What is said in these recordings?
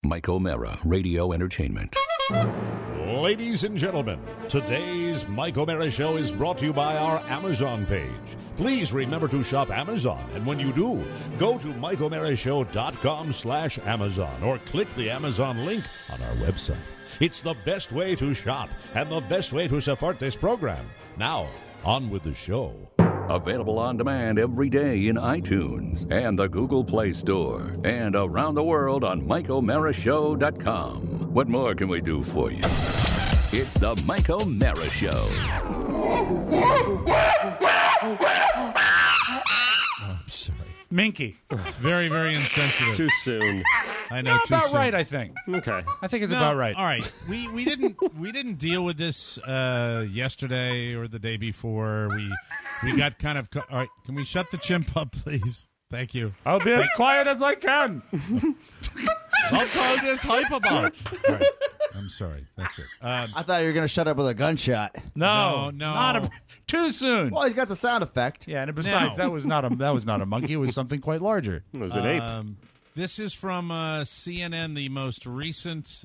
Mike O'Mara, Radio Entertainment. Ladies and gentlemen, today's Mike O'Mara Show is brought to you by our Amazon page. Please remember to shop Amazon, and when you do, go to MikeO'MaraShow.com/Amazon or click the Amazon link on our website. It's the best way to shop and the best way to support this program. Now, on with the show. Available on demand every day in iTunes and the Google Play Store and around the world on MikeO'MaraShow.com. What more can we do for you? It's the Mike O'Mara Show. I'm sorry. Minky. It's very, very insensitive. Too soon. I know. Too About soon. right, I think. Okay. I think it's No, about right. All right. We didn't deal with this yesterday or the day before. We got kind of. All right. Can we shut the chimp up, please? Thank you. I'll be as quiet as I can. That's all this hype about. All right. I'm sorry. That's it. I thought you were going to shut up with a gunshot. No. Too soon. Well, he's got the sound effect. Yeah, and besides, No. that was not a monkey. It was something quite larger. It was an ape. This is from CNN, the most recent.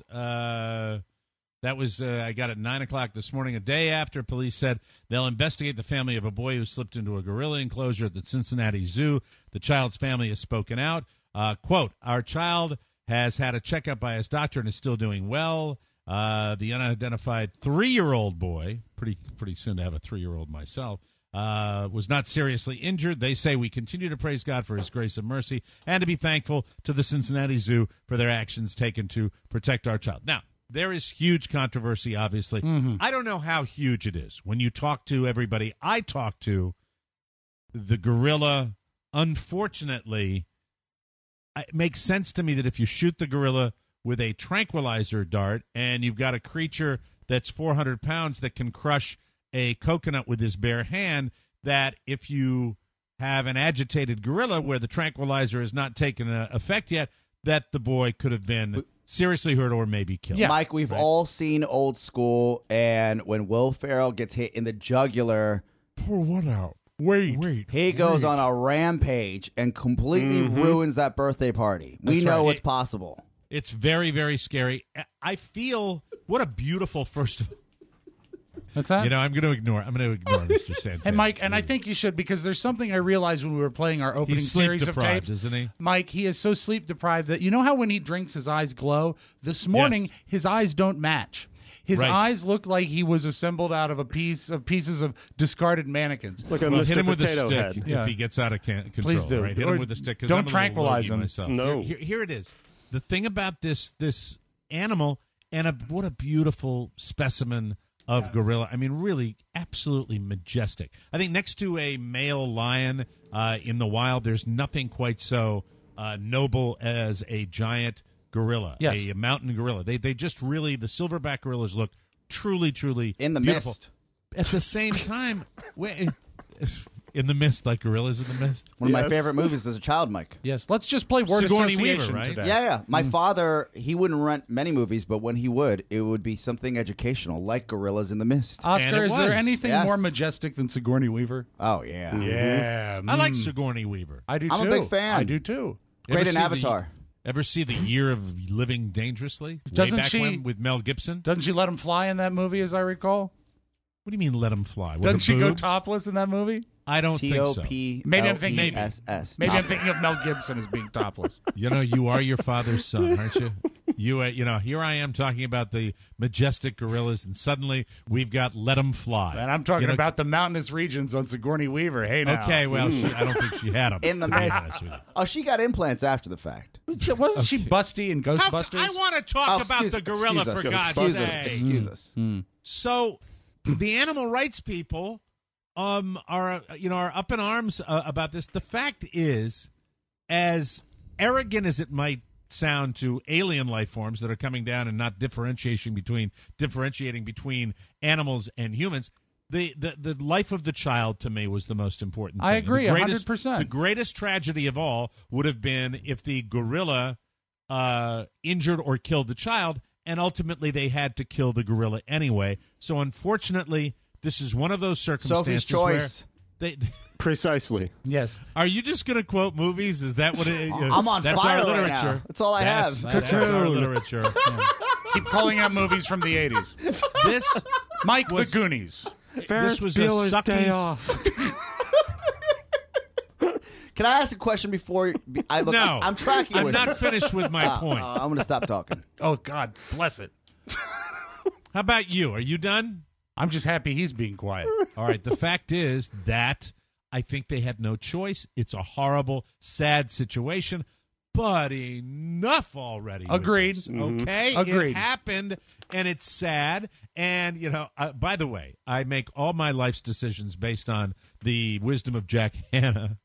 That was I got at 9:00 this morning, a day after police said they'll investigate the family of a boy who slipped into a gorilla enclosure at the Cincinnati Zoo. The child's family has spoken out. Quote, our child has had a checkup by his doctor and is still doing well. The unidentified 3-year-old boy, pretty soon to have a 3-year-old myself, was not seriously injured. They say we continue to praise God for his grace and mercy and to be thankful to the Cincinnati Zoo for their actions taken to protect our child. Now, there is huge controversy, obviously. I don't know how huge it is. When you talk to everybody I talk to, the gorilla, unfortunately, it makes sense to me that if you shoot the gorilla with a tranquilizer dart and you've got a creature that's 400 pounds that can crush a coconut with his bare hand, that if you have an agitated gorilla where the tranquilizer has not taken effect yet, that the boy could have been seriously hurt or maybe killed. Yeah. Mike, we've all seen Old School, and when Will Ferrell gets hit in the jugular, Pour what out? Wait. he goes on a rampage and completely ruins that birthday party. We That's know right. what's possible. It's very, very scary. I feel what a beautiful first. What's that? You know, I'm going to ignore Mr. Santana. And Mike, and I think you should, because there's something I realized when we were playing our opening He's sleep series of deprived, tapes. isn't he? Mike, he is so sleep deprived that you know how when he drinks his eyes glow? This morning Yes. his eyes don't match. His Right. eyes look like he was assembled out of pieces of discarded mannequins. Like a Well, Mr. hit him with a Potato stick Head. Yeah. if he gets out of control. Please do. Right? Hit Or him with a stick. 'Cause don't I'm a little tranquilize logy him. myself. No. Here it is. The thing about this animal, and what a beautiful specimen of gorilla. I mean, really, absolutely majestic. I think next to a male lion in the wild, there's nothing quite so noble as a giant gorilla, Yes. a mountain gorilla. They just really, the silverback gorillas look truly, truly In the beautiful. mist. At the same time, in the mist, like gorillas in the mist. One of my Yes. favorite movies as a child, Mike. Yes, let's just play word Sigourney association Weaver, right? today. Yeah. My father, he wouldn't rent many movies, but when he would, it would be something educational, like Gorillas in the Mist. And Oscar, it is there was. anything Yes. more majestic than Sigourney Weaver? Oh, yeah. Yeah, I like Sigourney Weaver. I do I'm a too. big fan. I do too. Great Ever in see Avatar. Ever see the Year of Living Dangerously? Doesn't Way back she- when, with Mel Gibson? Doesn't she let him fly in that movie, as I recall? What do you mean let him fly? With Doesn't the she go boobs? topless in that movie? I don't think so. Maybe I'm thinking- T-O-P-L-E-S-S. Maybe I'm thinking of Mel Gibson as being topless. You know, you are your father's son, aren't you? You know, here I am talking about the majestic gorillas, and suddenly we've got Let 'em Fly. And I'm talking You know, about the mountainous regions on Sigourney Weaver. Hey, now. Okay, well, I don't think she had them. In the Mist. Oh, she got implants after the fact. Wasn't she busty in Ghostbusters? I want to talk about the gorilla, for God's Excuse us. sake. Excuse us. So, the animal rights people are up in arms about this. The fact is, as arrogant as it might sound to alien life forms that are coming down and not differentiating between animals and humans, the life of the child to me was the most important thing. I agree, The greatest- 100%. The greatest tragedy of all would have been if the gorilla injured or killed the child, and ultimately they had to kill the gorilla anyway. So unfortunately, this is one of those circumstances Sophie's choice. where Precisely. Yes. Are you just going to quote movies? Is that what it is? I'm on That's fire our right literature. now. That's all I have. That's our literature. Keep calling out movies from the 80s. This Mike Was- the Goonies. this was a Bueller's Day sucky. Off. Can I ask a question before I look? No, I'm tracking I'm with not you. finished with my point. I'm going to stop talking. Oh, God. Bless it. How about you? Are you done? I'm just happy he's being quiet. All right. The fact is that I think they had no choice. It's a horrible, sad situation, but enough already. with Agreed. this, okay? Agreed. It happened, and it's sad. And, by the way, I make all my life's decisions based on the wisdom of Jack Hanna.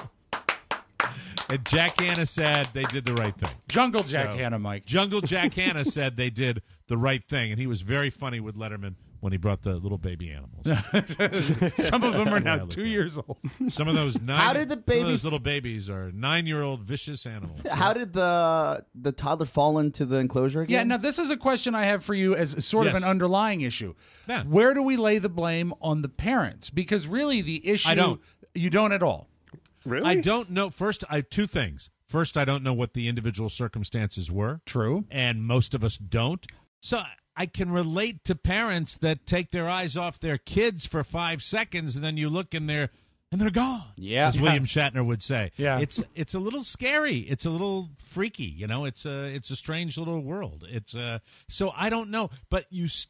And Jack Hanna said they did the right thing. Jungle Jack So- Hanna, Mike. Jungle Jack Hanna said they did the right thing, and he was very funny with Letterman when he brought the little baby animals. Some of them are Yeah, now look 2 at it. years old. Some of those How did the some of baby- those little babies are 9-year-old vicious animals. How did the toddler fall into the enclosure Yeah, again? now this is a question I have for you as sort of Yes. an underlying issue. Yeah. Where do we lay the blame on the parents? Because really the issue... I don't. You don't at all. Really? I don't know. First, I have two things. First, I don't know what the individual circumstances were. True. And most of us don't. So I can relate to parents that take their eyes off their kids for 5 seconds, and then you look in there and they're gone. Yeah. As William Shatner would say. Yeah. It's a little scary. It's a little freaky. It's a strange little world. So I don't know, but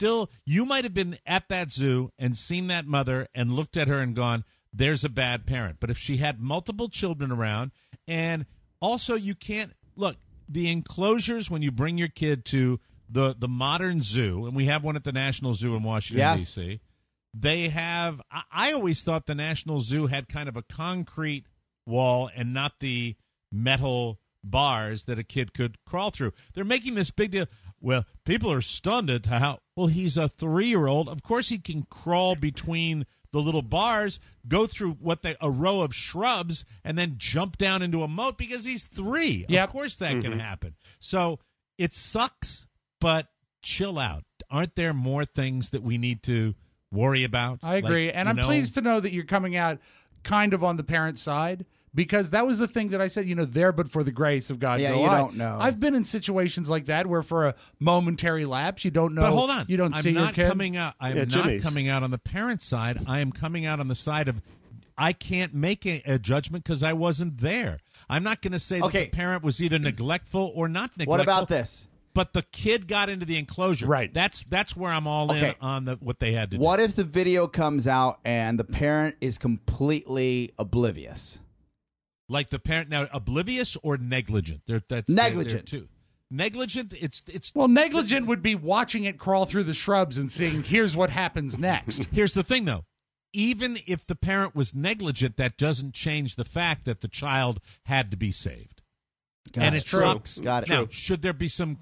you might have been at that zoo and seen that mother and looked at her and gone, there's a bad parent. But if she had multiple children around, and also you can't look, the enclosures when you bring your kid to the modern zoo, and we have one at the National Zoo in Washington, Yes. D.C., they have, I always thought the National Zoo had kind of a concrete wall and not the metal bars that a kid could crawl through. They're making this big deal. Well, people are stunned at how, well, he's a 3-year-old. Of course he can crawl between the little bars, go through a row of shrubs, and then jump down into a moat because he's 3. Yep. Of course that can happen. So it sucks, but chill out. Aren't there more things that we need to worry about? I agree. Like, and I'm pleased to know that you're coming out kind of on the parent side, because that was the thing that I said, there but for the grace of God. Yeah, go you I. don't know. I've been in situations like that where for a momentary lapse, you don't know. But hold on, You don't see your kid. I'm not Jimmy's. coming out on the parent side. I am coming out on the side of I can't make a judgment because I wasn't there. I'm not going to say that Okay. the parent was either neglectful or not neglectful. What about this? But the kid got into the enclosure. Right. That's where I'm all in Okay. on what they had to do. What if the video comes out and the parent is completely oblivious? Like the parent now, oblivious or negligent? That's Negligent. Too. Negligent. It's Well, negligent would be watching it crawl through the shrubs and seeing, here's what happens next. Here's the thing, though. Even if the parent was negligent, that doesn't change the fact that the child had to be saved. And it True. sucks. Got it. Now, should there be some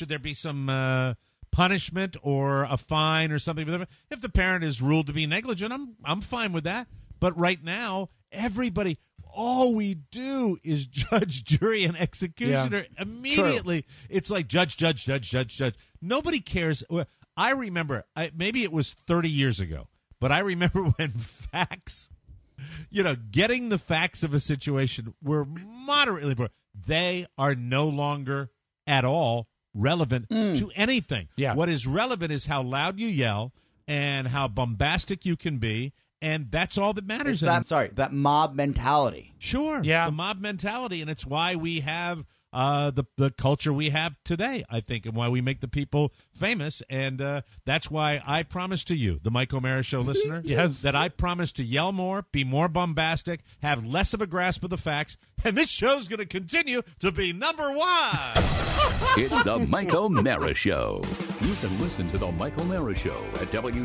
punishment or a fine or something? If the parent is ruled to be negligent, I'm fine with that. But right now, everybody, all we do is judge, jury, and executioner. Immediately, it's like judge. Nobody cares. I remember, maybe it was 30 years ago, but I remember when facts, getting the facts of a situation were moderately important. They are no longer at all relevant to anything. Yeah. What is relevant is how loud you yell and how bombastic you can be, and that's all that matters. That mob mentality. Sure. Yeah. The mob mentality, and it's why we have the culture we have today, I think, and why we make the people famous. And that's why I promise to you, the Mike O'Mara Show listener, Yes. that I promise to yell more, be more bombastic, have less of a grasp of the facts, and this show's going to continue to be number 1. It's the Mike O'Mara Show. You can listen to the Mike O'Mara Show at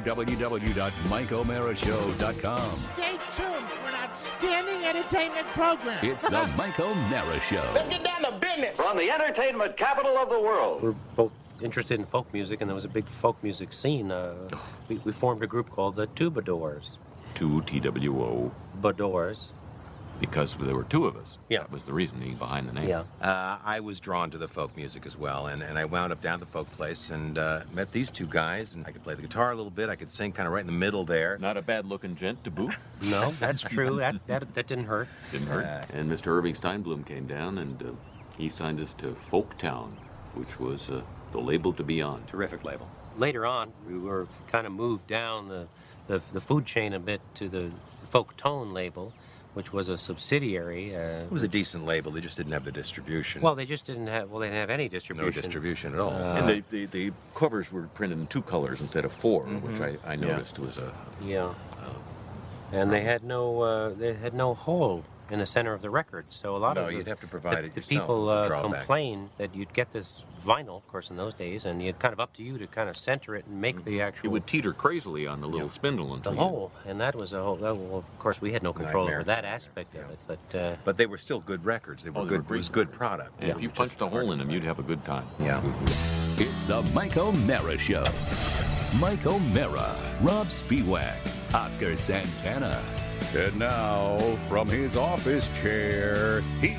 www.mikeomarashow.com. Stay tuned for an outstanding entertainment program. It's the Mike O'Mara Show. Let's get down to business. From the entertainment capital of the world. We're both interested in folk music, and there was a big folk music scene. We formed a group called the Tubadors. 2 TWO. Badors. Because there were two of us. Yeah. That was the reasoning behind the name. Yeah. I was drawn to the folk music as well, and I wound up down at the folk place and met these two guys, and I could play the guitar a little bit. I could sing kind of right in the middle there. Not a bad-looking gent to boot. No, that's true. That didn't hurt. Didn't hurt. And Mr. Irving Steinblum came down, and he signed us to Folktown, which was the label to be on. Terrific label. Later on, we were kind of moved down the food chain a bit to the Folk Tone label, which was a subsidiary. It was a decent label. They just didn't have the distribution. Well, they just didn't have. Well, they didn't have any distribution. No distribution at all. And the covers were printed in 2 colors instead of 4, which I noticed was a... Yeah. And they had no hole in the center of the record, so a lot of you'd have to provide it the yourself. people It's a drawback. complained that you'd get this vinyl, of course, in those days, and it's kind of up to you to kind of center it and make the actual. It would teeter crazily on the little spindle the until hole, and that was a whole. Well, of course, we had no control over that aspect of it, But they were still good records. They were good. It was good product. And if you punched a hole in them, you'd have a good time. Yeah. It's the Mike O'Mara Show. Mike O'Mara, Rob Spiewak, Oscar Santana. And now, from his office chair,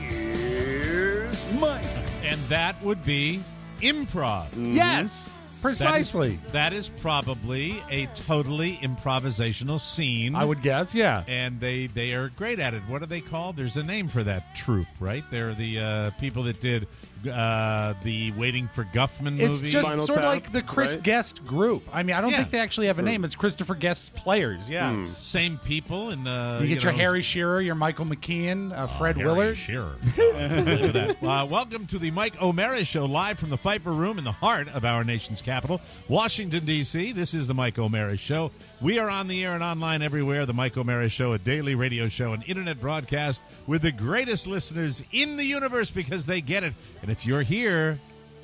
here's Mike. And that would be improv. Yes, precisely. That is probably a totally improvisational scene. I would guess, yeah. And they are great at it. What are they called? There's a name for that troupe, right? They're the people that did the Waiting for Guffman movie. It's just Spinal sort of Tap, like the Chris right? Guest group. I mean, I don't think they actually have a name. It's Christopher Guest Players, yeah. Same people. And You get your Harry Shearer, your Michael McKean, Fred Harry Willard. Shearer. Look at that. Welcome to the Mike O'Mara Show, live from the Pfeiffer Room in the heart of our nation's capital, Washington, D.C. This is the Mike O'Mara Show. We are on the air and online everywhere. The Mike O'Mara Show, a daily radio show, an internet broadcast with the greatest listeners in the universe because they get it. And if you're here,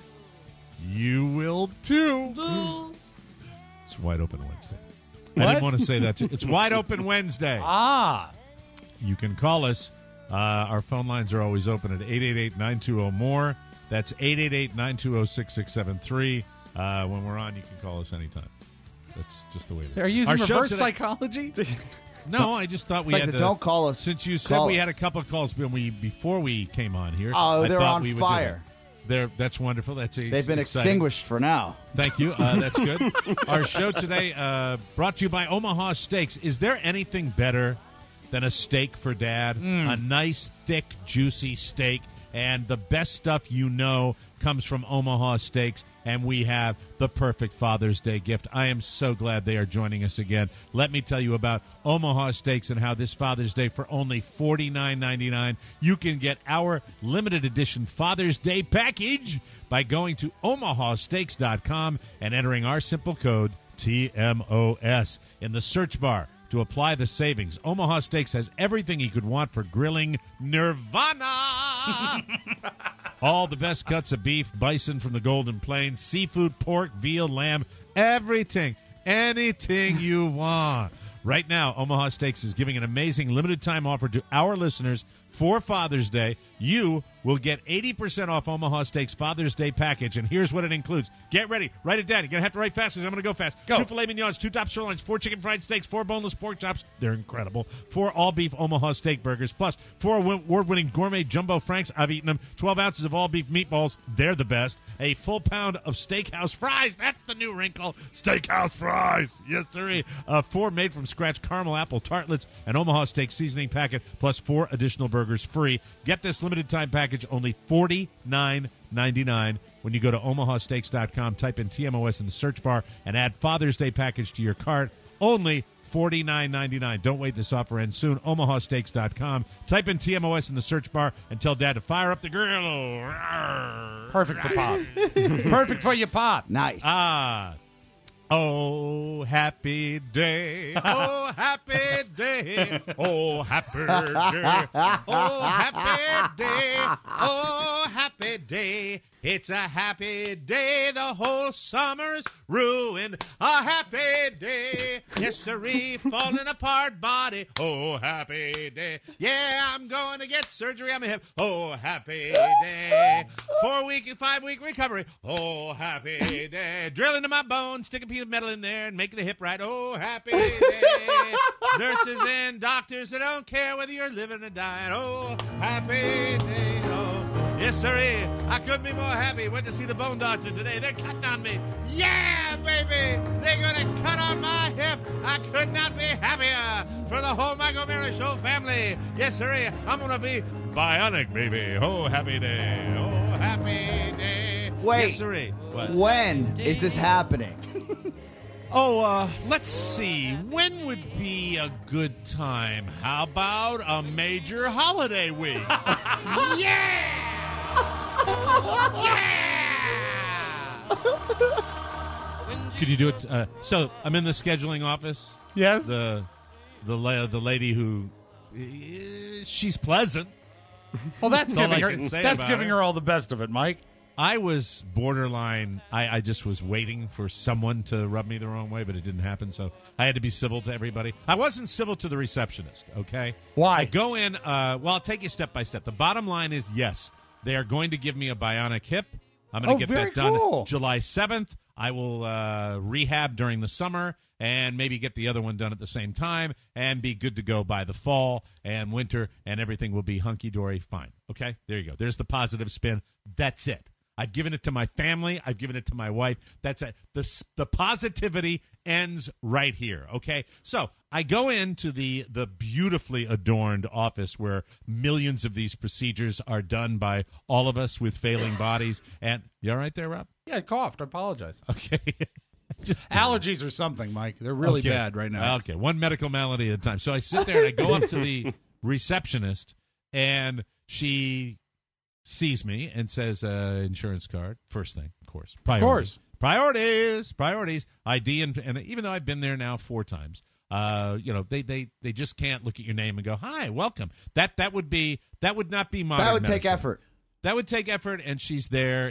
you will too. It's Wide Open Wednesday. I didn't want to say that. It's Wide Open Wednesday. You can call us. Our phone lines are always open at 888-920-MORE. That's 888-920-6673. When we're on, you can call us anytime. That's just the way it is. Are you using Our show reverse today- psychology? No, I just thought we It's like had the to. don't call us. Since you said call we us. had a couple of calls before we came on here. Oh, I they're thought on we would do fire. that. That's wonderful. That's They've been exciting. extinguished for now. Thank you. That's good. Our show today brought to you by Omaha Steaks. Is there anything better than a steak for Dad? A nice, thick, juicy steak. And the best stuff you know comes from Omaha Steaks. And we have the perfect Father's Day gift. I am so glad they are joining us again. Let me tell you about Omaha Steaks and how this Father's Day, for only $49.99, you can get our limited edition Father's Day package by going to omahasteaks.com and entering our simple code TMOS in the search bar to apply the savings. Omaha Steaks has everything you could want for grilling nirvana. All the best cuts of beef, bison from the Golden Plains, seafood, pork, veal, lamb, everything, anything you want. Right now, Omaha Steaks is giving an amazing limited-time offer to our listeners for Father's Day. You will get 80% off Omaha Steaks Father's Day package, and here's what it includes. Get ready. Write it down. You're going to have to write fast because I'm going to go fast. Go. 2 filet mignons, 2 top sirloins, 4 chicken fried steaks, 4 boneless pork chops. They're incredible. 4 all-beef Omaha steak burgers, plus 4 award-winning gourmet jumbo franks. I've eaten them. 12 ounces of all-beef meatballs. They're the best. A full pound of steakhouse fries. That's the new wrinkle. Steakhouse fries. Yes, sir. 4 made-from-scratch caramel apple tartlets, an Omaha steak seasoning packet, plus 4 additional burgers free. Get this limited-time package only $49.99 when you go to omahasteaks.com, type in TMOS in the search bar, and add Father's Day package to your cart. Only $49.99. Don't wait. This offer ends soon. omahasteaks.com. Type in TMOS in the search bar and tell Dad to fire up the grill. Perfect for Pop. Perfect for your Pop. Nice. Oh, happy day. Oh, happy day. Oh, happy day. Oh, happy day. Oh, happy day. It's a happy day, the whole summer's ruined. A happy day, yes sirree, falling apart body. Oh, happy day. Yeah, I'm going to get surgery on my hip. Oh, happy day. 4-week and 5-week recovery. Oh, happy day. Drill into my bones, stick a piece of metal in there and make the hip right. Oh, happy day. Nurses and doctors that don't care whether you're living or dying. Oh, happy day. Oh. Yes, sirree. I couldn't be more happy. Went to see the bone doctor today. They're cutting on me. Yeah, baby. They're going to cut on my hip. I could not be happier for the whole Michael Mary Show family. Yes, sirree. I'm going to be bionic, baby. Oh, happy day. Oh, happy day. Wait. Yes, sirree. What? When is this happening? Let's see. When would be a good time? How about a major holiday week? Yeah! Could you do it? So I'm in the scheduling office. Yes. The lady who she's pleasant. Well, that's That's all giving I her. can say That's about giving her. her all the best of it, Mike. I was borderline. I just was waiting for someone to rub me the wrong way, but it didn't happen. So I had to be civil to everybody. I wasn't civil to the receptionist. Okay. Why? I go in. Well, I'll take you step by step. The bottom line is yes, they are going to give me a bionic hip. I'm going to get very that done cool. July 7th. I will rehab during the summer and maybe get the other one done at the same time and be good to go by the fall and winter, and everything will be hunky-dory fine. Okay? There you go. There's the positive spin. That's it. I've given it to my family. I've given it to my wife. That's it. The positivity ends right here, okay? So I go into the beautifully adorned office where millions of these procedures are done by all of us with failing bodies. And you all right there, Rob? Yeah, I coughed. I apologize. Okay. Just Allergies or something, Mike. They're really Okay. bad right now. Okay, one medical malady at a time. So I sit there and I go up to the receptionist, and she sees me and says, insurance card, first thing, of course. course. Priorities, ID, and even though I've been there now 4 times, they just can't look at your name and go, hi, welcome. That would not be modern That would take medicine. effort. That would take effort, and she's there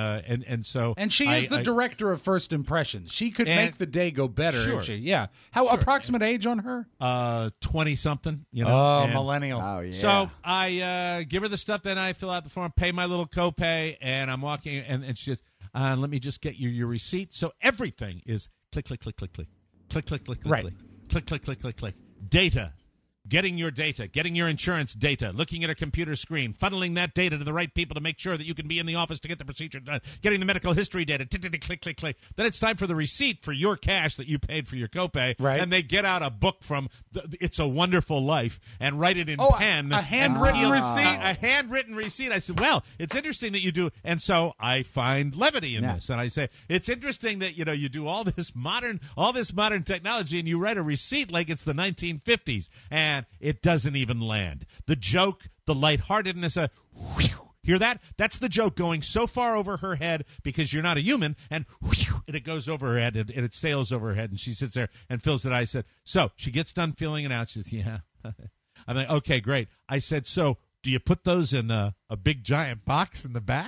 so And she is the director of first impressions. She could And- make the day go better. Sure. If she, yeah. How approximate age on her? 20-something, Oh, and- millennial. Oh, yeah. So I give her the stuff, then I fill out the form, pay my little copay, and I'm walking, and she says, let me just get you your receipt. So everything is click, click, click, click, click, click, click, click, click, Right. click, click, click, click, click. Data. Getting your data, getting your insurance data, looking at a computer screen, funneling that data to the right people to make sure that you can be in the office to get the procedure done, getting the medical history data, tick, tick, tick, click, click, click. Then it's time for the receipt for your cash that you paid for your copay. Right. And they get out a book from It's a Wonderful Life and write it in Oh, pen. a handwritten receipt? A handwritten receipt. I said, well, it's interesting that you do. And so I find levity in this. And I say, it's interesting that, you do all this modern technology and you write a receipt like it's the 1950s. And it doesn't even land. The joke, the lightheartedness, hear that? That's the joke going so far over her head because you're not a human, and it goes over her head, and it sails over her head, and she sits there and fills it out. I said, so she gets done filling it out. She says, yeah. I'm like, okay, great. I said, so do you put those in a big giant box in the back?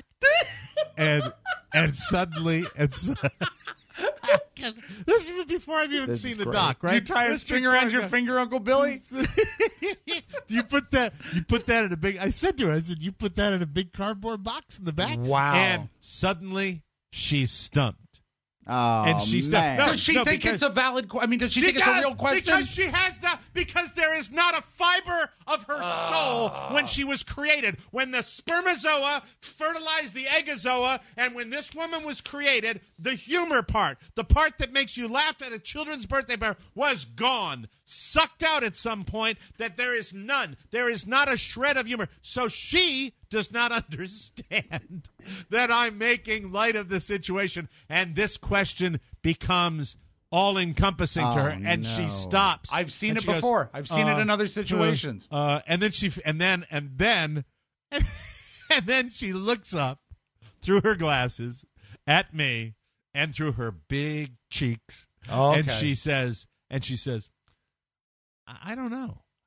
and suddenly, this was before I've even seen the doc, right? Did you tie a string around your finger, Uncle Billy? Do you put that in a big? I said to her, you put that in a big cardboard box in the back. Wow. And suddenly she's stumped. Oh, And she man. stopped. Does she think because- it's a valid I mean, does she think it's a real question? Because there is not a fiber of her soul when she was created. When the spermazoa fertilized the eggozoa, and when this woman was created, the humor part, the part that makes you laugh at a children's birthday party, was gone, sucked out at some point, that there is none. There is not a shred of humor. So she does not understand that I'm making light of the situation, and this question becomes all-encompassing to her, and no. she stops. I've seen And it she goes, before. I've seen it in other situations. and then she looks up through her glasses at me and through her big cheeks, Oh, okay. and she says, I don't know.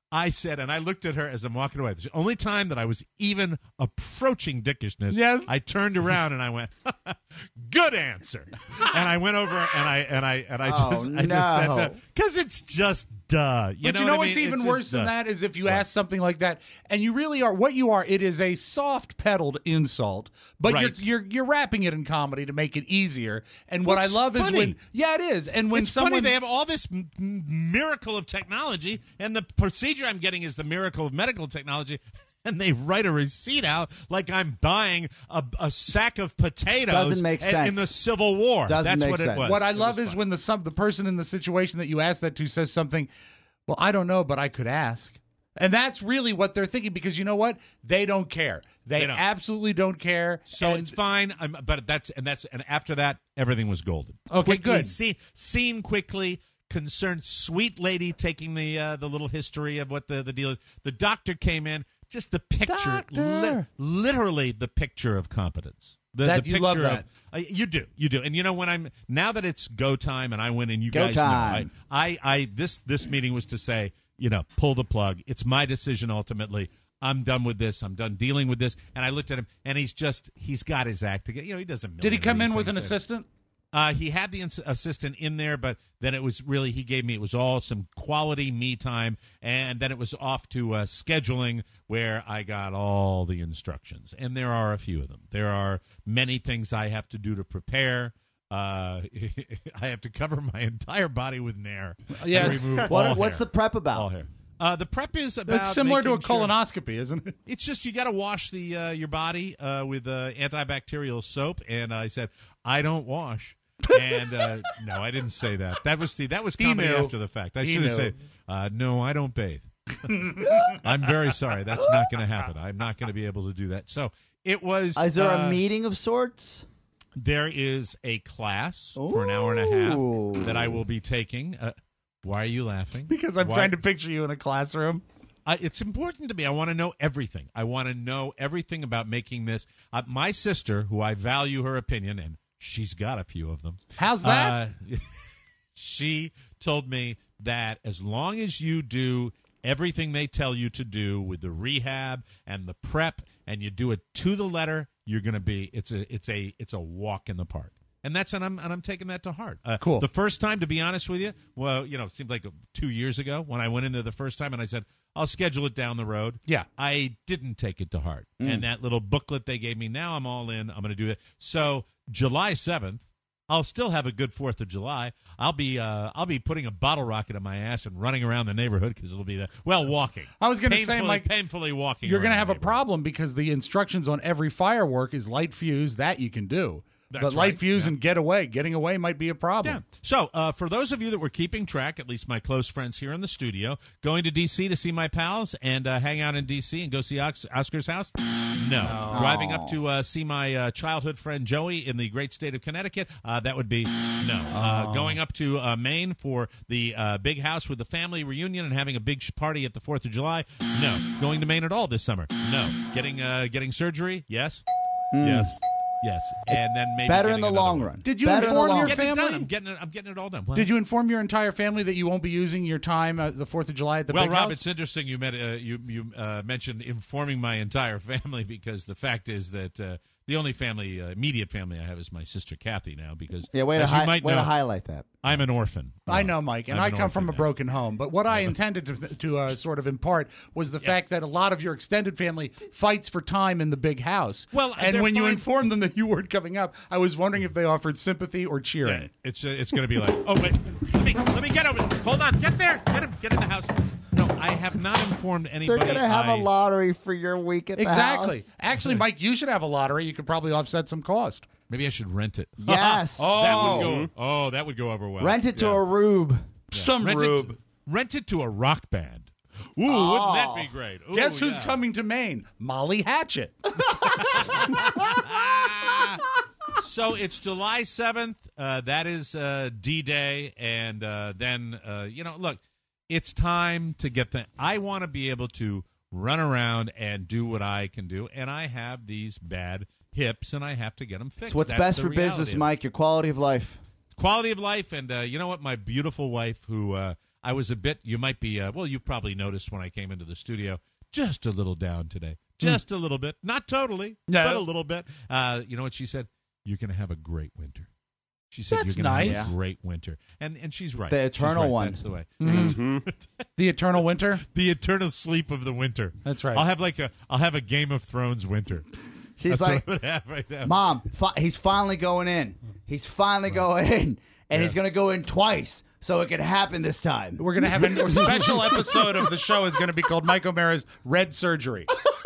I said, and I looked at her as I'm walking away. The only time that I was even approaching dickishness, Yes. I turned around and I went, "Good answer." And I went over and I just said that because it's just duh. You know what's even worse than that is if you ask something like that and you really are what you are. It is a soft pedaled insult, but Right. you're wrapping it in comedy to make it easier. And what I love is when it is. And when it's someone funny they have all this miracle of technology, and the procedure I'm getting is the miracle of medical technology. And they write a receipt out like I'm buying a sack of potatoes. Doesn't make sense. In the Civil War. Doesn't That's make what sense. it was. What I It love was is when the person in the situation that you ask that to says something, well, I don't know, but I could ask. And that's really what they're thinking because you know what? They don't care. They don't. absolutely don't care. So And it's fine, but that's after that everything was golden. Okay, quickly, good. Seen quickly. Concerned sweet lady taking the little history of what the deal is. The doctor came in. Just the picture, literally the picture of competence. The You picture love that. You do, and you know when now that it's go time and I win and you Go guys time. know, this meeting was to say, pull the plug. It's my decision ultimately. I'm done with this. I'm done dealing with this. And I looked at him, and he's got his act together. He doesn't. Did he come in with an assistant? He had the assistant in there, but then it was really it was all some quality me time, and then it was off to scheduling where I got all the instructions, and there are a few of them. There are many things I have to do to prepare. I have to cover my entire body with Nair. Yes. And remove all What's hair. the prep about? All hair. The prep is about It's similar to a making sure- colonoscopy, isn't it? It's just you got to wash the your body with antibacterial soap, and I said I don't wash. And no, I didn't say that. That was comedy after the fact. I should have said no, I don't bathe. I'm very sorry. That's not going to happen. I'm not going to be able to do that. So it was. Is there a meeting of sorts? There is a class for an hour and a half that I will be taking. Why are you laughing? Because I'm trying to picture you in a classroom. It's important to me. I want to know everything. I want to know everything about making this. My sister, who I value her opinion, and she's got a few of them. How's that? She told me that as long as you do everything they tell you to do with the rehab and the prep, and you do it to the letter, you're going to be. It's a walk in the park. And I'm taking that to heart. Cool. The first time, to be honest with you, well, it seemed like 2 years ago when I went in there the first time and I said, I'll schedule it down the road. Yeah. I didn't take it to heart. And that little booklet they gave me, now I'm all in. I'm going to do it. So July 7th, I'll still have a good 4th of July. I'll be putting a bottle rocket in my ass and running around the neighborhood because it'll be walking. I was going to say, Mike, painfully walking. You're going to around have the a problem because the instructions on every firework is light fuse. That you can do. That's but light right. fuse and getting away might be a problem. Yeah. So, for those of you that were keeping track, at least my close friends here in the studio, going to D.C. to see my pals and hang out in D.C. and go see Oscar's house? No. Driving up to see my childhood friend Joey in the great state of Connecticut? That would be no. Going up to Maine for the big house with the family reunion and having a big party at the 4th of July? No. Going to Maine at all this summer? No. Getting surgery? Yes. Yes. Yes, and then maybe better in the another long one. run. Did you Better in the inform long your run. family? I'm getting it all done. What? Did you inform your entire family that you won't be using your time the 4th of July at the Well, big Rob, house? it's interesting you mentioned informing my entire family because the fact is that the only immediate family I have is my sister Kathy now because way to highlight that. I'm an orphan. I know, Mike, and I come from a broken home. But what I intended to sort of impart was the fact that a lot of your extended family fights for time in the big house. Well, and when you fine. informed them that you weren't coming up, I was wondering if they offered sympathy or cheering. Yeah, it's going to be like, oh wait, let me get over there. Hold on, get there, get in the house. No, I have not informed anybody. They're going to have a lottery for your week at the house. Actually, Mike, you should have a lottery. You could probably offset some cost. Maybe I should rent it. Yes. That would go over well. Rent it to a rube. Some rube. Rent it to a rock band. Ooh, wouldn't that be great? Ooh, Guess who's coming to Maine? Molly Hatchet. So it's July 7th. That is D-Day. And then, look, it's time to get I want to be able to run around and do what I can do. And I have these bad hips, and I have to get them fixed. It's what's That's best the for reality business, of it. Mike, your quality of life. Quality of life. And you know what? My beautiful wife, who I was a bit. You might be. Well, you probably noticed when I came into the studio, just a little down today, just a little bit, not totally, but a little bit. You know what she said? You're going to have a great winter. She said That's you're going to nice. have a great winter, and she's right. The eternal She's right. one. That's the way. The eternal winter. The eternal sleep of the winter. That's right. I'll have a Game of Thrones winter. She's That's like, what I would have right now. Mom, he's finally going in. He's finally going in, and he's going to go in twice, so it can happen this time. We're going to have a special episode of the show is going to be called Mike O'Mara's Red Surgery.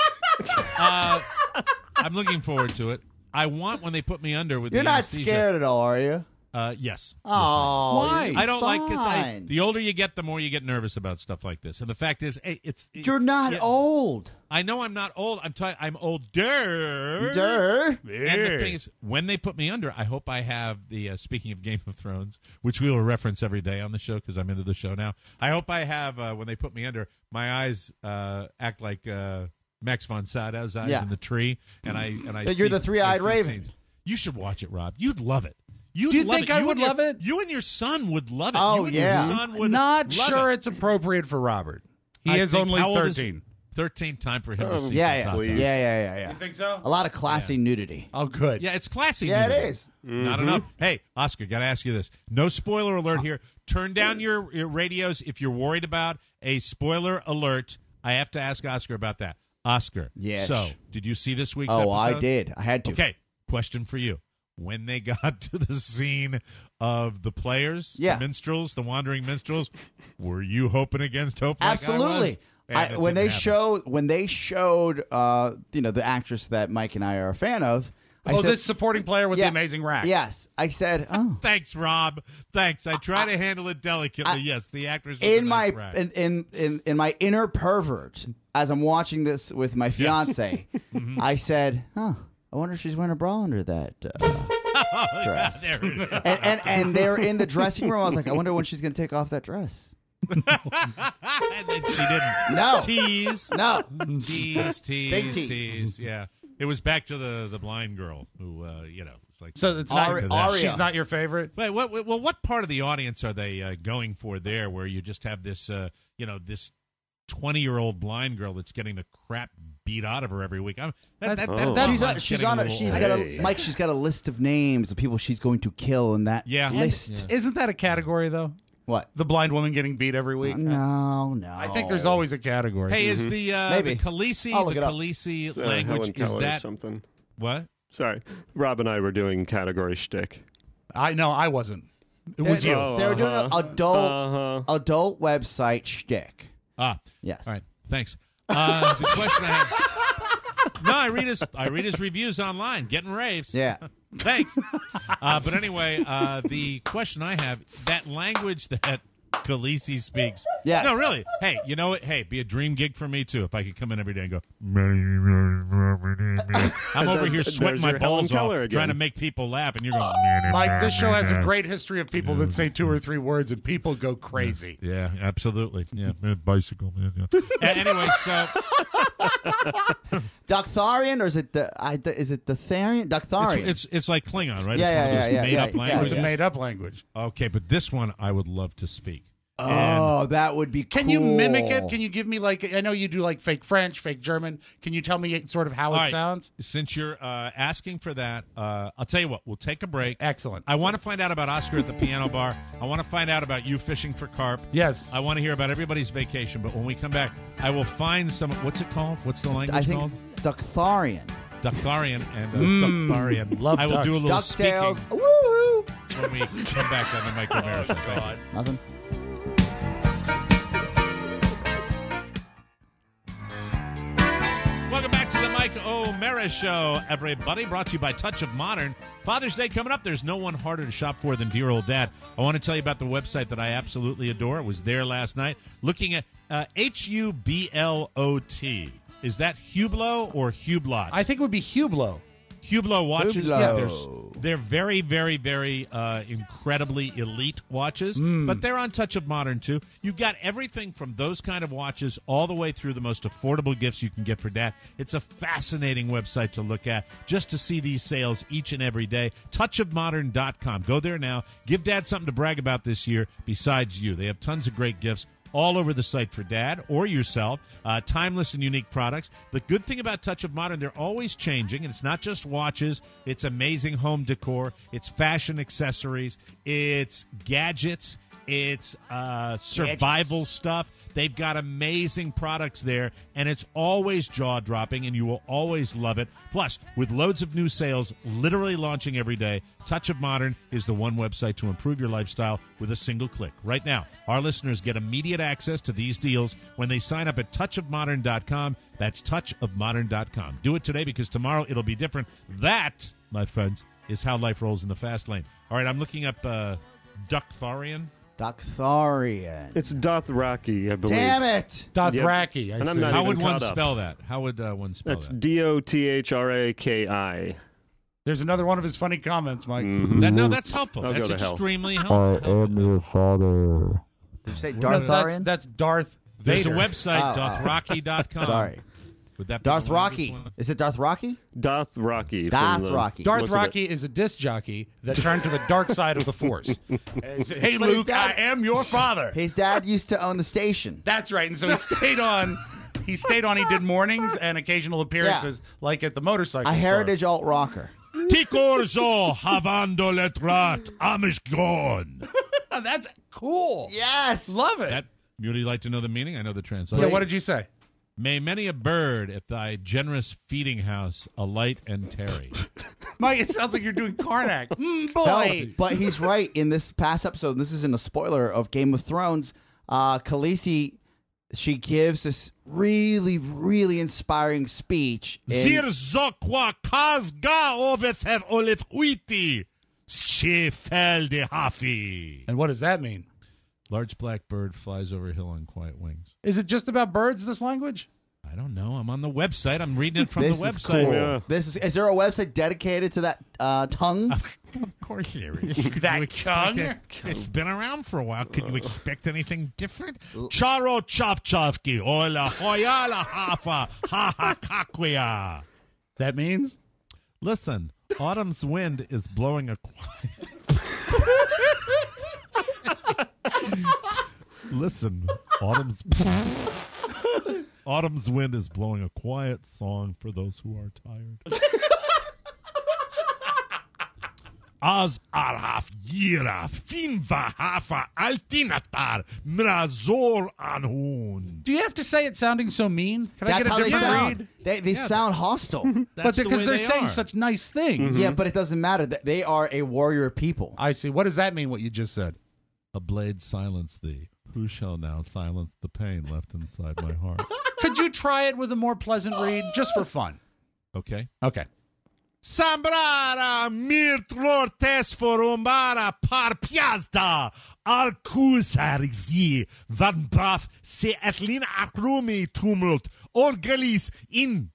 I'm looking forward to it. I want when they put me under with You're the not anesthesia. scared at all, are you? Yes. Oh, Why? I don't like because fine. the older you get, the more you get nervous about stuff like this. And the fact is, hey, You're not old. I know I'm not old. I'm older. Durr. And the thing is, when they put me under, I hope I have the, speaking of Game of Thrones, which we will reference every day on the show because I'm into the show now. I hope I have, when they put me under, my eyes act like Max von Sydow's eyes in the tree. And I You're the three-eyed raven. Scenes. You should watch it, Rob. You'd love it. Do you think I would love it? You and your son would love it. Oh, you and yeah. Your son would Not love sure it. it's appropriate for Robert. He I is think- only how old is- 13. 13, time for him to see Yeah, some yeah. tatas. Yeah. You think so? A lot of classy nudity. Oh, good. Yeah, it's classy. Yeah, nudity. it is. Not enough. Hey, Oscar, got to ask you this. No spoiler alert here. Turn down your radios if you're worried about a spoiler alert. I have to ask Oscar about that. Oscar. Yes. So, did you see this week's Oh, episode? I did. I had to. Okay, question for you. When they got to the scene of the players, Yeah. the minstrels, the wandering minstrels, were you hoping against hope? Like Absolutely. I was? Yeah, when they didn't showed the actress that Mike and I are a fan of, I said, this supporting player with the amazing rack. Yes, I said, oh. Thanks, Rob. Thanks. I try to handle it delicately. Yes, the actress was in a my nice rack. in my inner pervert, as I'm watching this with my fiance, I said, "Oh, I wonder if she's wearing a bra under that dress." There it is. And they're in the dressing room. I was like, I wonder when she's going to take off that dress. And then she didn't. No. Tease. No. Tease. Big tease. Tease. Yeah. It was back to the blind girl who, it's like. So it's Aria. not. She's not your favorite. Wait, what part of the audience are they going for there, where you just have this, this 20-year-old blind girl that's getting the crap beat out of her every week? She's got a list of names of people she's going to kill in that list. Isn't that a category though? What? The blind woman getting beat every week? No. I think there's always a category. Hey, is the Maybe. Khaleesi I'll look the it up. Khaleesi It's, language? Helen Is Keller or that something? what? Sorry, Rob and I were doing category shtick. I know I wasn't. It was you. They were doing an adult website shtick. Yes. All right. Thanks. The question I have. No, I read his reviews online, getting raves. Yeah. Thanks. But anyway, the question I have, that language that Khaleesi speaks. Yes. No, really. Hey, you know what? Hey, be a dream gig for me too if I could come in every day and go. I'm over here sweating my your Helen balls off Keller again. trying to make people laugh, and you're going. Mike, this show has a great history of people that say 2 or 3 words and people go crazy. Yeah, absolutely. Yeah, bicycle. Yeah. Anyway, so Doctharian, or is it Doctharian? Doctharian. it's like Klingon, right? Yeah, it's one of those made up yeah. languages. It's a made-up language. Okay, but this one I would love to speak. Oh, that would be cool. Can you mimic it? Can you give me I know you do like fake French, fake German. Can you tell me sort of how All it right. sounds? Since you're asking for that, I'll tell you what. We'll take a break. Excellent. I want to find out about Oscar at the piano bar. I want to find out about you fishing for carp. Yes. I want to hear about everybody's vacation. But when we come back, I will find some. What's it called? What's the language I think called? it's Doctharian. Doctharian and Doctharian. Love I will ducks. do a little DuckTales. speaking Woo! when we come back on the Mike O'Mara Show. Thank you. Nothing. Welcome back to the Mike O'Mara Show, everybody. Brought to you by Touch of Modern. Father's Day coming up. There's no one harder to shop for than dear old dad. I want to tell you about the website that I absolutely adore. It was there last night. Looking at Hublot. Is that Hublot or Hublot? I think it would be Hublot. Hublot watches. Hublot. Yeah, They're very, very, very incredibly elite watches, but they're on Touch of Modern, too. You've got everything from those kind of watches all the way through the most affordable gifts you can get for Dad. It's a fascinating website to look at just to see these sales each and every day. touchofmodern.com. Go there now. Give Dad something to brag about this year besides you. They have tons of great gifts all over the site for Dad or yourself. Timeless and unique products. The good thing about Touch of Modern, they're always changing, and it's not just watches. It's amazing home decor. It's fashion accessories. It's gadgets. It's survival stuff. They've got amazing products there, and it's always jaw-dropping, and you will always love it. Plus, with loads of new sales literally launching every day, Touch of Modern is the one website to improve your lifestyle with a single click. Right now, our listeners get immediate access to these deals when they sign up at touchofmodern.com. That's touchofmodern.com. Do it today because tomorrow it'll be different. That, my friends, is how life rolls in the fast lane. All right, I'm looking up Ducthorian. Docthorian. It's Dothraki, I believe. Damn it! Dothraki. Yep. And I'm not How even would one caught up. spell that? How would one spell That's that? Dothraki. There's another one of his funny comments, Mike. No, that's helpful. I'll That's go to hell. extremely helpful. am your father. Did you say No, Dartharian? that's Darth There's a Vader. website, Dothraki.com. Sorry. Would that be the Dothraki. longest one? Is it Dothraki? Dothraki. Dothraki. Darth What's it? Rocky is a disc jockey that turned to the dark side of the Force. And he said, hey, But his Luke, dad- I am your father. His dad used to own the station. That's right. And so he stayed on. He did mornings and occasional appearances, like at the motorcycle A store. heritage alt rocker. Tikorzo havando letrat amishgon. That's cool. Yes. Love it. That, would you like to know the meaning? I know the translation. Yeah, what did you say? May many a bird at thy generous feeding house alight and tarry. Mike, it sounds like you're doing Karnak. No, Boy. but he's right. In this past episode, this isn't a spoiler of Game of Thrones, Khaleesi, she gives this really, really inspiring speech. Zir zokwa kazga ovether olet huiti. Shefel de hafi. And what does that mean? Large black bird flies over a hill on quiet wings. Is it just about birds, this language? I don't know. I'm on the website. I'm reading it from This the is website. cool. Yeah. Is there a website dedicated to that tongue? Of course there is. That tongue? It's been around for a while. Could you expect anything different? Charo chavchavki ola hoyala hafa ha ha kakuya. That means? Listen, autumn's wind is blowing a quiet. Listen, autumn's wind is blowing a quiet song for those who are tired. Az arhaf yira finva hafa altinatar mrazor anhun. Do you have to say it sounding so mean? Can I That's get a how they different sound. read? They sound hostile. But because the way they're they saying are. such nice things. Yeah, but it doesn't matter. They are a warrior people. I see. What does that mean, what you just said? A blade silence thee. Who shall now silence the pain left inside my heart? Could you try it with a more pleasant read, just for fun? Okay. Okay. Sambrara mirtlor tesforumbara par piazda arkusarzi van braf se etlin akrumi tumult orgalis in.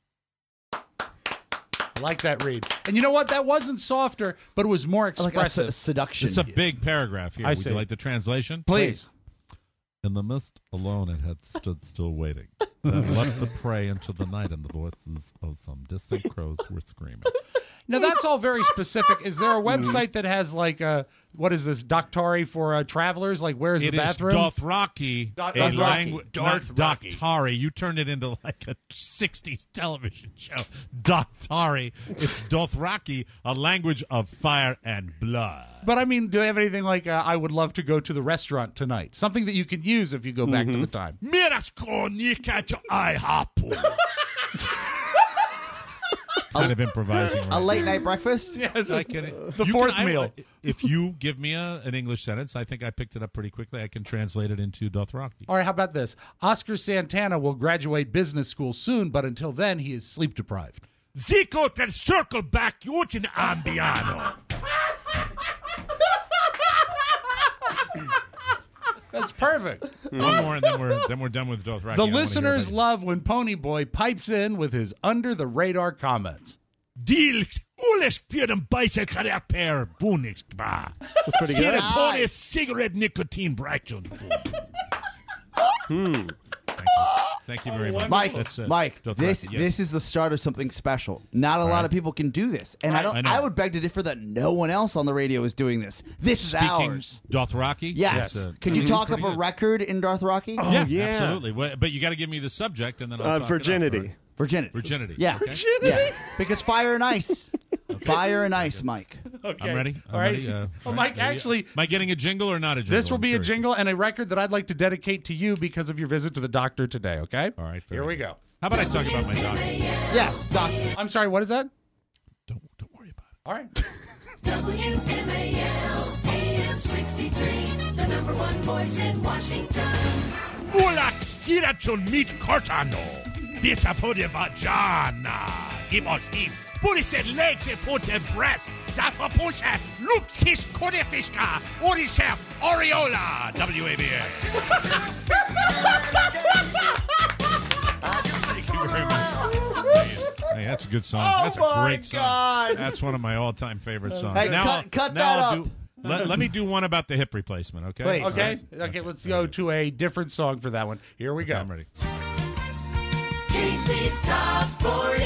I like that read. And you know what? That wasn't softer, but it was more Like expressive. a seduction. It's a big paragraph here. I Would see. you like the translation? Please. In the mist alone it had stood still waiting. Then leapt the prey into the night, and the voices of some distant crows were screaming. Now, that's all very specific. Is there a website that has, like, what is this, Doctari for travelers? Like, where's the It is bathroom? Dothraki, a Dothraki. language. Dothraki. Doctari. You turned it into like a 60s television show. Doctari. It's Dothraki, a language of fire and blood. But, I mean, do they have anything like, I would love to go to the restaurant tonight? Something that you can use if you go back to the time. Mirasko nikacho ai hapu. Kind of improvising. A Right late night breakfast? Yes, I can, the you fourth can- meal. If you give me an English sentence, I think I picked it up pretty quickly. I can translate it into Dothraki. All right, how about this? Oscar Santana will graduate business school soon, but until then, he is sleep deprived. Zico can circle back Yuchin Ambiano. That's perfect. One more, and then we're done with Dothraki. The I wanna hear listeners about love when Pony Boy pipes in with his under the radar comments. Deal Polish Puritan bicycle repair Bunix bar. That's pretty good. Sierra Polish cigarette nicotine Brighton. Thank you very much. Mike, That's, Mike, Dothraki, this yes. this is the start of something special. Not a lot of people can do this, and I know. I would beg to differ that no one else on the radio is doing this. This is Speaking ours. Dothraki? Yes. I Can you mean, talk he's up pretty a good. record in Dothraki? Yeah, yeah. absolutely. But you got to give me the subject, and then I'll talk Virginity. It up, right? Virginity. Virginity. Yeah. Okay. Yeah. Because fire and ice. Fire and ice, Mike. I'm ready. All right. Ready. Well, Mike, Ready? actually, am I getting a jingle or not a jingle? this will I'm be a curious. jingle and a record that I'd like to dedicate to you because of your visit to the doctor today, okay? All right. Here we go. How about I talk about my doctor? Yes, doctor. I'm sorry, what is that? Don't worry about it. All right. WMAL AM 63, the number one voice in Washington. Mulak Stirachun meet Cortano. Bisa fode vagina. Gib uns ihm. Police legs and foot and breast. Dafür Pusche. Lupkisch Kodefishka. Odisha Oriola. WABA. Thank you very much. Hey, that's a good song. Oh That's a my great song. God. That's one of my all-time favorite songs. Hey, cut that I'll up. Let me do one about the hip replacement, okay? Please. Okay, let's go to a different song for that one. Here we go. I'm ready. Casey's Top 40.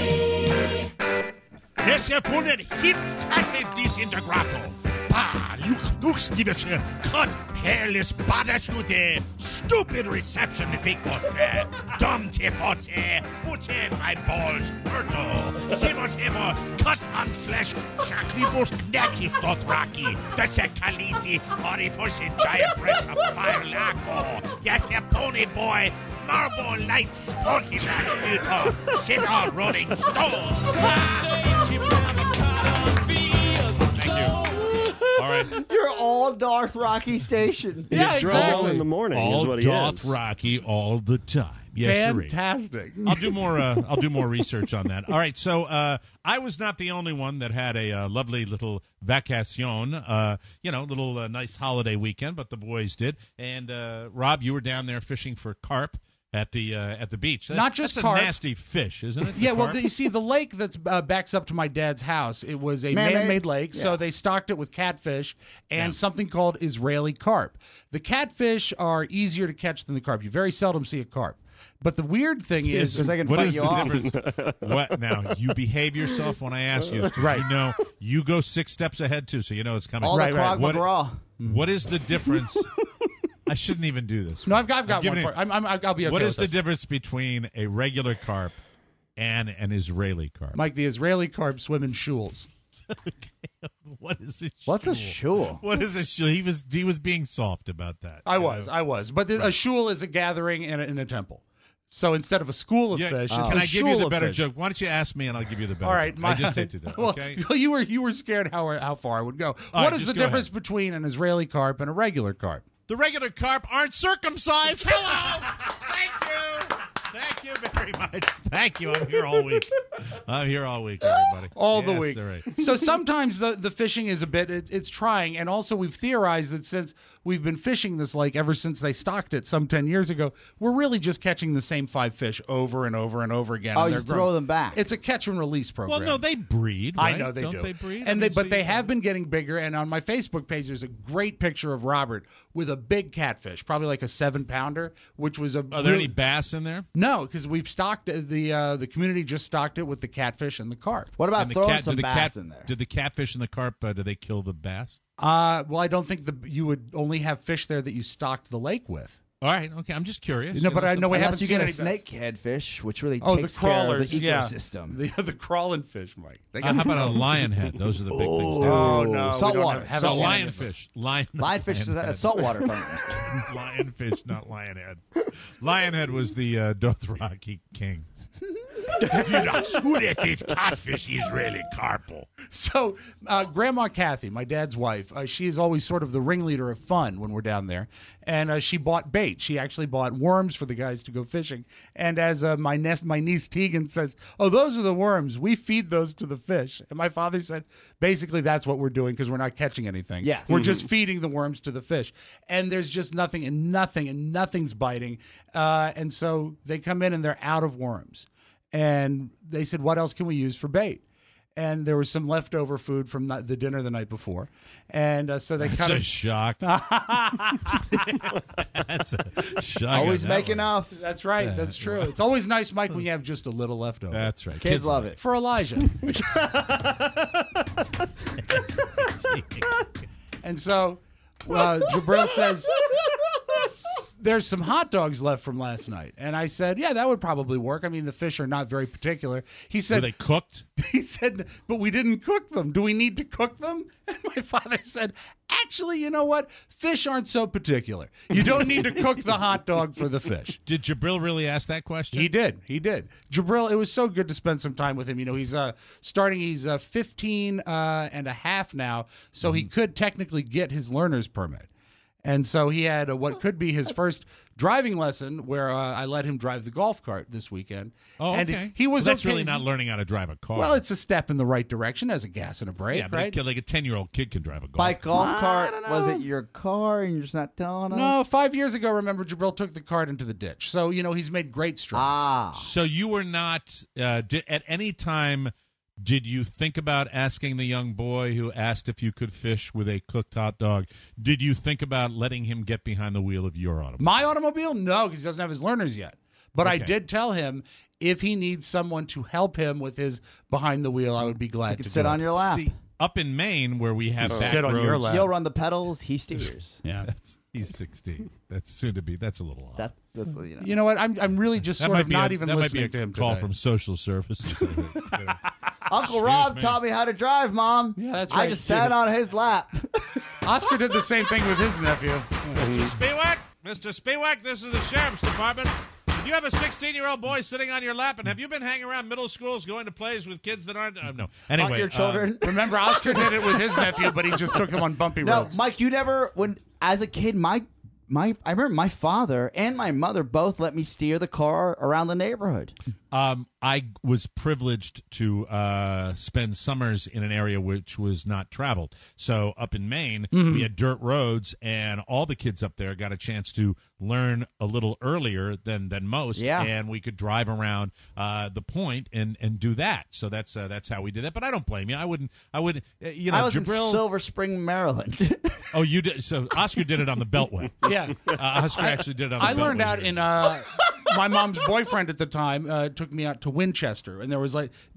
Es gefunden hip Kasse disintegrato. Pa, looks give us a cut, hairless badashute, stupid reception think was there. Dumb tifote, butche my balls, hurtle. Sevo, cut on flesh, chaklibus knacki Dothraki. That's a kalisi, orifice giant breast of fire laco. That's a pony boy, marble light, sporky match, sit on rolling stones. Thank you. All right. You're all Dothraki station. Yeah, He's drove in the morning is All what he is. Dothraki all the time. Yes, sirree. Fantastic. I'll do more. I'll do more research on that. All right. So I was not the only one that had a lovely little vacation. Little nice holiday weekend, but the boys did. And Rob, you were down there fishing for carp at the beach. Not just that's carp. a nasty fish, isn't it? Yeah, well, carp? you see, the lake that's backs up to my dad's house, it was a Man-made? man-made lake, so Yeah. they stocked it with catfish and something called Israeli carp. The catfish are easier to catch than the carp. You very seldom see a carp. But the weird thing is, Because they can What fight is you the off. difference? What now? You behave yourself when I ask you. Right. You know, you go 6 steps ahead too, so you know it's coming. All the Right, Krog What- McGraw. What is the difference? I shouldn't even do this. no, I've got one giving for it- you. I'll be okay What with is the this. difference between a regular carp and an Israeli carp? Mike, the Israeli carp swim in shoals. What is a What's a shul? shul? What is a shul? He was being soft about that. I you was. know? But a shul is a gathering in a temple. So instead of a school of Yeah, fish, it's Can a I give shul you the of better fish. joke? Why don't you ask me and I'll give you the better All right, joke. I just hate to do that, well, okay? you were scared how far I would go. All What right, is the just go difference ahead. between an Israeli carp and a regular carp? The regular carp aren't circumcised. Hello. Thank you. Thank you very much. Thank you. I'm here all week. Everybody. All the Yes, week. all right. So sometimes the fishing is a bit, it's trying. And also we've theorized that since we've been fishing this lake ever since they stocked it some 10 years ago, we're really just catching the same 5 fish over and over and over again. Oh, and you they're throw growing. them back. It's a catch and release program. Well, no, they breed. I right? know they Don't do. They breed. And I mean, but so they you- have been getting bigger. And on my Facebook page, there's a great picture of Robert with a big catfish, probably like a 7-pounder, which was a. Are there any bass in there? No, because we've stocked the community just stocked it with the catfish and the carp. What about And the throwing cat- some did the bass cat- in there? Did the catfish and the carp? Do they kill the bass? Well, I don't think you would only have fish there that you stocked the lake with. All right. Okay. I'm just curious. No, but I know we haven't Unless you seen get a any. snakehead fish, which really Oh, the takes care of crawlers, the yeah. ecosystem. The crawling fish, Mike. They How about a lion head? Those are the big things. There. Oh no, Saltwater. We don't have So Saltwater. lionfish. Lionfish is a saltwater farm. Lionfish, not lionhead. Lionhead was the Dothraki king. Catfish Israeli carpo. So, Grandma Kathy, my dad's wife, she is always sort of the ringleader of fun when we're down there. And she bought bait. She actually bought worms for the guys to go fishing. And as my niece Tegan says, oh, those are the worms. We feed those to the fish. And my father said, basically, that's what we're doing because we're not catching anything. Yes. We're just feeding the worms to the fish. And there's just nothing and nothing's biting. And so they come in and they're out of worms. And they said, what else can we use for bait? and there was some leftover food from the dinner the night before, and so they That's cut a him. shock. That's a shock. Always on that make one. enough. That's right. That's true. It's always nice, Mike, when you have just a little leftover. That's right. Kids love it. For Elijah. And so Jabril says, there's some hot dogs left from last night. And I said, yeah, that would probably work. I mean, the fish are not very particular. He Were said, they cooked? he said, but we didn't cook them. Do we need to cook them? And my father said, actually, you know what? Fish aren't so particular. You don't need to cook the hot dog for the fish. Did Jabril really ask that question? He did. Jabril, it was so good to spend some time with him. You know, he's starting, he's 15 and a half now, so he could technically get his learner's permit. And so he had what could be his first driving lesson where I let him drive the golf cart this weekend. Oh, and okay. He was That's okay. really not learning how to drive a car. Well, it's a step in the right direction as a gas and a brake, yeah, but right? like a 10-year-old kid can drive a golf By cart. golf cart, was it your car and you're just not telling us? No, 5 years ago, remember, Jabril took the cart into the ditch. So, you know, he's made great strides. So you were not, at any time, did you think about asking the young boy who asked if you could fish with a cooked hot dog, did you think about letting him get behind the wheel of your automobile? My automobile? No, because he doesn't have his learners yet. But I Okay. did tell him if he needs someone to help him with his behind the wheel, I would be glad to sit do on it. your lap. See, up in Maine where we have back Sit on roads, your lap. You'll run the pedals, he steers. Yeah. He's 16. That's soon to be. That's a little odd. That's you know. You know what? I'm really just That sort might of be not a- even that might listening be a to him call today. from social services. Uncle Rob taught me how to drive, Mom. Yeah, that's I right. just sat on his lap. Oscar did the same thing with his nephew. Mr. Spiewak, this is the Sheriff's Department. Did you have a 16-year-old boy sitting on your lap, and have you been hanging around middle schools going to plays with kids that aren't? No. Anyway, Aren't your children? Remember, Oscar did it with his nephew, but he just took them on bumpy No, roads. Mike, you never, as a kid, I remember my father and my mother both let me steer the car around the neighborhood. I was privileged to spend summers in an area which was not traveled. So up in Maine, we had dirt roads, and all the kids up there got a chance to learn a little earlier than most. Yeah. And we could drive around the point and do that. So that's how we did it. But I don't blame you. I wouldn't. You know, I was Jabril. in Silver Spring, Maryland. Oh, you did. So Oscar did it on the Beltway. Yeah. Oscar actually did it on the I learned Beltway out here. in my mom's boyfriend at the time took me out to Winchester, and there was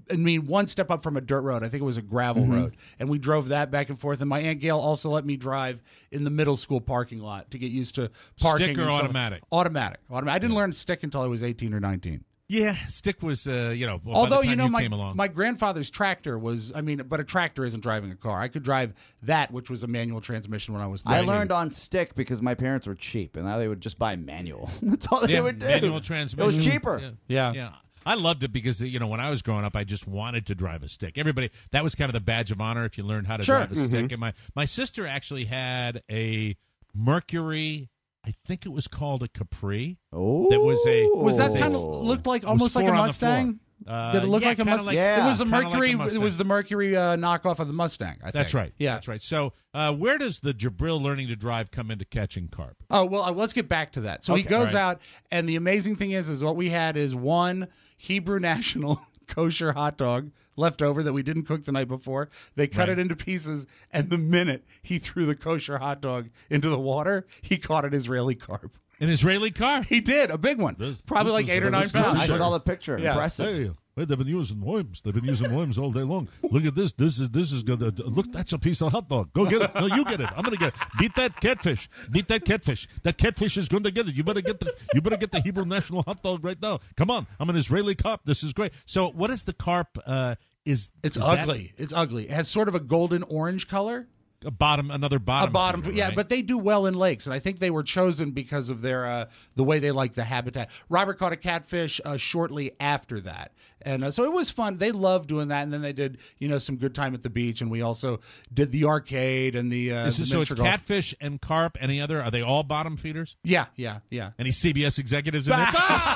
one step up from a dirt road. I think it was a gravel road, and we drove that back and forth. And my Aunt Gail also let me drive in the middle school parking lot to get used to parking. Stick or and stuff. automatic? Automatic. I didn't learn stick until I was 18 or 19. Yeah, stick was, by the Although, time you know, came along. my grandfather's tractor was, but a tractor isn't driving a car. I could drive that, which was a manual transmission when I was 13. I learned on stick because my parents were cheap, and now they would just buy manual. That's all they would do. Manual transmission. It was cheaper. Yeah. I loved it because, when I was growing up, I just wanted to drive a stick. That was kind of the badge of honor if you learned how to drive a stick. And my sister actually had a Mercury, I think it was called a Capri. Oh. That was a... Was that kind of looked like almost like a four on the Mustang? floor. Did it look yeah, like a kinda Mustang? Yeah. It was the Kinda like a Mercury. It Mustang. was the Mercury knockoff of the Mustang. I think. That's right. Yeah, That's right. So where does the Jabril learning to drive come into catching carp? Oh, well, let's get back to that. So he Okay. goes All right. out, and the amazing thing is what we had is one Hebrew National kosher hot dog left over that we didn't cook the night before. They cut it into pieces, and the minute he threw the kosher hot dog into the water, he caught an Israeli carp. An Israeli carp? He did, a big one. Probably like 8 or 9 pounds. I saw the picture. Yeah. Impressive. Hey, they've been using worms. They've been using worms all day long. Look at this. This is good. Look, that's a piece of hot dog. Go get it. No, you get it. I'm gonna get it. Beat that catfish. Beat that catfish. That catfish is going to get it. You better get the Hebrew National hot dog right now. Come on. I'm an Israeli carp. This is great. So what is the carp? It's ugly. It's ugly. It has sort of a golden orange color. Another bottom. feeder, Yeah, right? but they do well in lakes, and I think they were chosen because of their the way they like the habitat. Robert caught a catfish shortly after that, and so it was fun. They loved doing that, and then they did some good time at the beach, and we also did the arcade and the. So it's miniature golf. catfish and carp. Any other? Are they all bottom feeders? Yeah. Any CBS executives in it?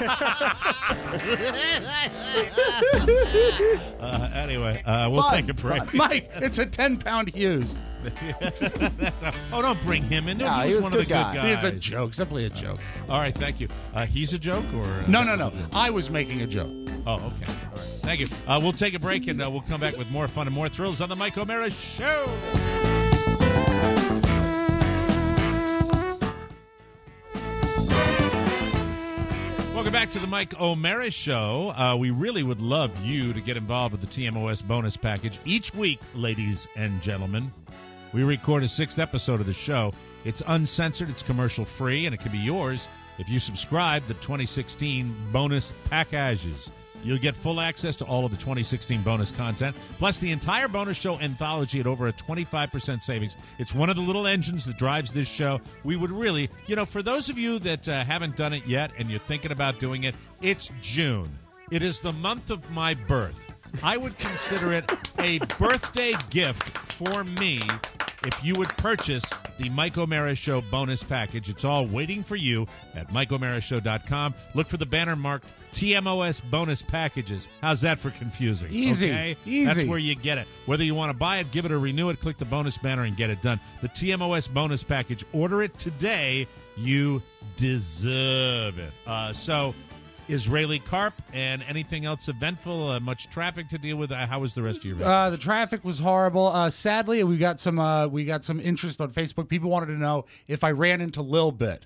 Anyway, we'll Fun, take a break. Mike, it's a 10-pound Hughes. Don't bring him in. No, No, he he was was one a of the good good guy. guys. It's a joke. Simply a joke. All right, thank you. He's a joke, or No. I was making a joke. Oh, okay. All right. Thank you. We'll take a break, and we'll come back with more fun and more thrills on the Mike O'Mara Show. Welcome back to the Mike O'Mara Show. We really would love you to get involved with the TMOS bonus package. Each week, ladies and gentlemen, we record a 6th episode of the show. It's uncensored, it's commercial-free, and it can be yours if you subscribe to the 2016 bonus packages. You'll get full access to all of the 2016 bonus content, plus the entire bonus show anthology at over a 25% savings. It's one of the little engines that drives this show. We would really, for those of you that haven't done it yet and you're thinking about doing it, it's June. It is the month of my birth. I would consider it a birthday gift for me if you would purchase the Mike O'Mara Show bonus package. It's all waiting for you at MikeO'MaraShow.com. Look for the banner marked TMOS bonus packages. How's that for confusing? Easy. Okay? Easy. That's where you get it. Whether you want to buy it, give it or renew it, click the bonus banner and get it done. The TMOS bonus package. Order it today. You deserve it. So, Israeli carp and anything else eventful? Much traffic to deal with? How was the rest of your week? The traffic was horrible. Sadly, we got some interest on Facebook. People wanted to know if I ran into Lil Bit.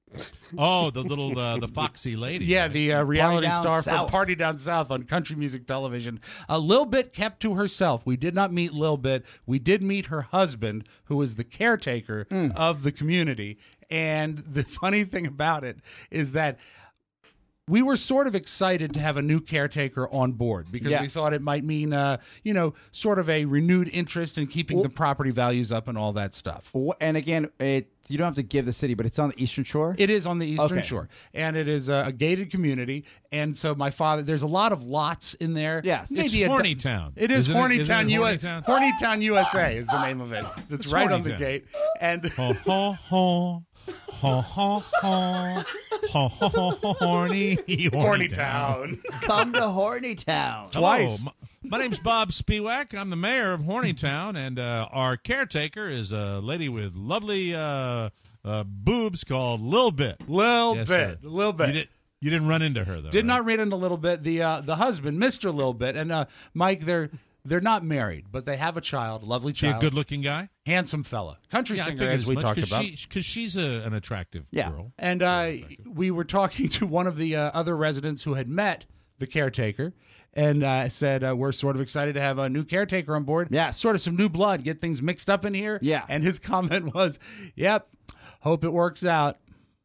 Oh, the little the foxy lady. Yeah, the reality star South. from Party Down South on country music television. Lil Bit kept to herself. We did not meet Lil Bit. We did meet her husband, who is the caretaker of the community. And the funny thing about it is that we were sort of excited to have a new caretaker on board because we thought it might mean, sort of a renewed interest in keeping the property values up and all that stuff. And again, you don't have to give the city, but it's on the Eastern Shore? It is on the Eastern Shore. And it is a gated community. And so my father, there's a lot of lots in there. Yes. It's Hornytown. It is Hornytown, Hornytown? Hornytown, USA is the name of it. It's right on the gate. And ho, ho, ho. Ho, ho, ho. Ho, ho, ho, ho, horny. Hornytown. Come to Hornytown. Twice. Hello, my name's Bob Spiewak. I'm the mayor of Hornytown, and our caretaker is a lady with lovely boobs called Lil Bit. Lil Bit. Sir. Lil Bit. You didn't run into her, though. Did not read into a little bit. The husband, Mr. Lil Bit, and Mike, they're not married, but they have a child, a lovely child. She a good-looking guy? Handsome fella. Country singer, as we talked about. Because she's an attractive girl. And we were talking to one of the other residents who had met the caretaker and said, we're sort of excited to have a new caretaker on board. Yeah. Sort of some new blood, get things mixed up in here. Yeah. And his comment was, yep, hope it works out.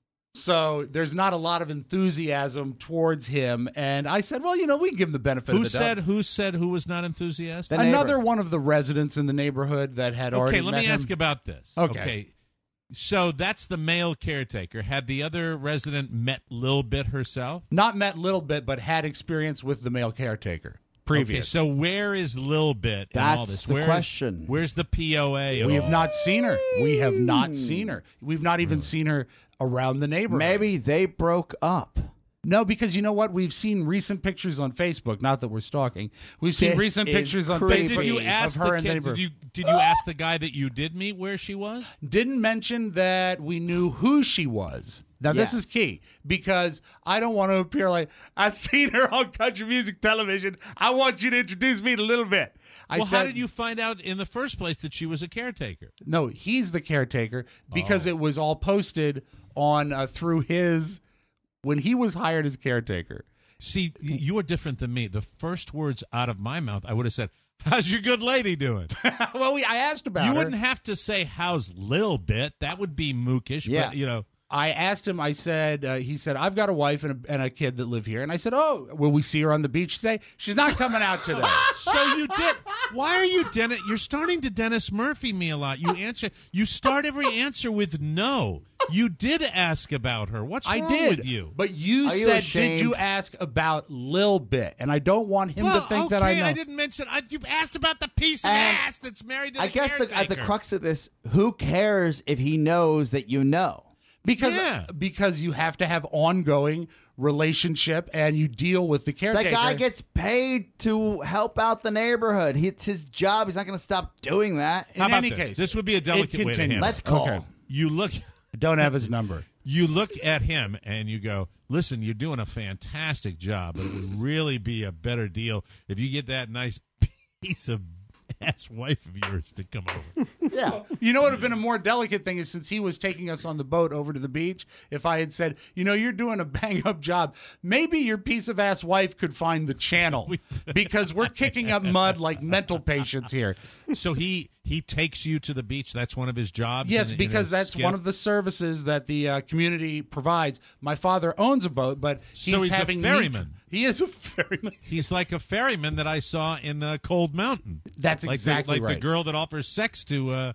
So there's not a lot of enthusiasm towards him. And I said, well, we can give him the benefit of the doubt. Who said who was not enthusiastic? Another one of the residents in the neighborhood that had already met him. Okay, let me ask about this. Okay. So that's the male caretaker. Had the other resident met Lil Bit herself? Not met Lil Bit, but had experience with the male caretaker. Previous. Okay, so where is Lil Bit in all this? That's the question. Where's the POA? We have not seen her. We have not seen her. We've not even seen her around the neighborhood. Maybe they broke up. No, because you know what? We've seen recent pictures on Facebook. Not that we're stalking. We've seen recent pictures on Facebook Did you ask of her the and kid, neighbor. Did you ask the guy that you did meet where she was? Didn't mention that we knew who she was. Now, this is key because I don't want to appear like I've seen her on country music television. I want you to introduce me to Lil Bit. How did you find out in the first place that she was a caretaker? No, he's the caretaker because it was all posted on through his when he was hired as caretaker. See, you are different than me. The first words out of my mouth, I would have said, "How's your good lady doing?" Well, I asked about her. You wouldn't have to say, "How's Lil Bit?" That would be mookish. Yeah. But, I asked him, I said, he said, I've got a wife and a kid that live here. And I said, oh, will we see her on the beach today? She's not coming out today. So you did. Why are you Dennis? You're starting to Dennis Murphy me a lot. You start every answer with no. You did ask about her. What's wrong with you? But you said, did you ask about Lil Bit? And I don't want him to think that I know. I didn't mention. You asked about the piece of ass that's married to the caretaker. At the crux of this, who cares if he knows that you know? Because you have to have ongoing relationship and you deal with the caretaker. That guy gets paid to help out the neighborhood. It's his job. He's not going to stop doing that. How about this? This would be a delicate way to handle it. Let's call. Okay. You look. I don't have his number. You look at him and you go, Listen, you're doing a fantastic job, but it would really be a better deal if you get that nice piece of ass wife of yours to come over. Yeah. You know what would have been a more delicate thing is since he was taking us on the boat over to the beach, if I had said, you're doing a bang-up job, maybe your piece of ass wife could find the channel because we're kicking up mud like mental patients here. So he takes you to the beach. That's one of his jobs? Yes, in because his that's skiff? one of the services that the community provides. My father owns a boat, but So he's a having ferryman. He is a ferryman. He's like a ferryman that I saw in Cold Mountain. That's exactly like right. the girl that offers sex to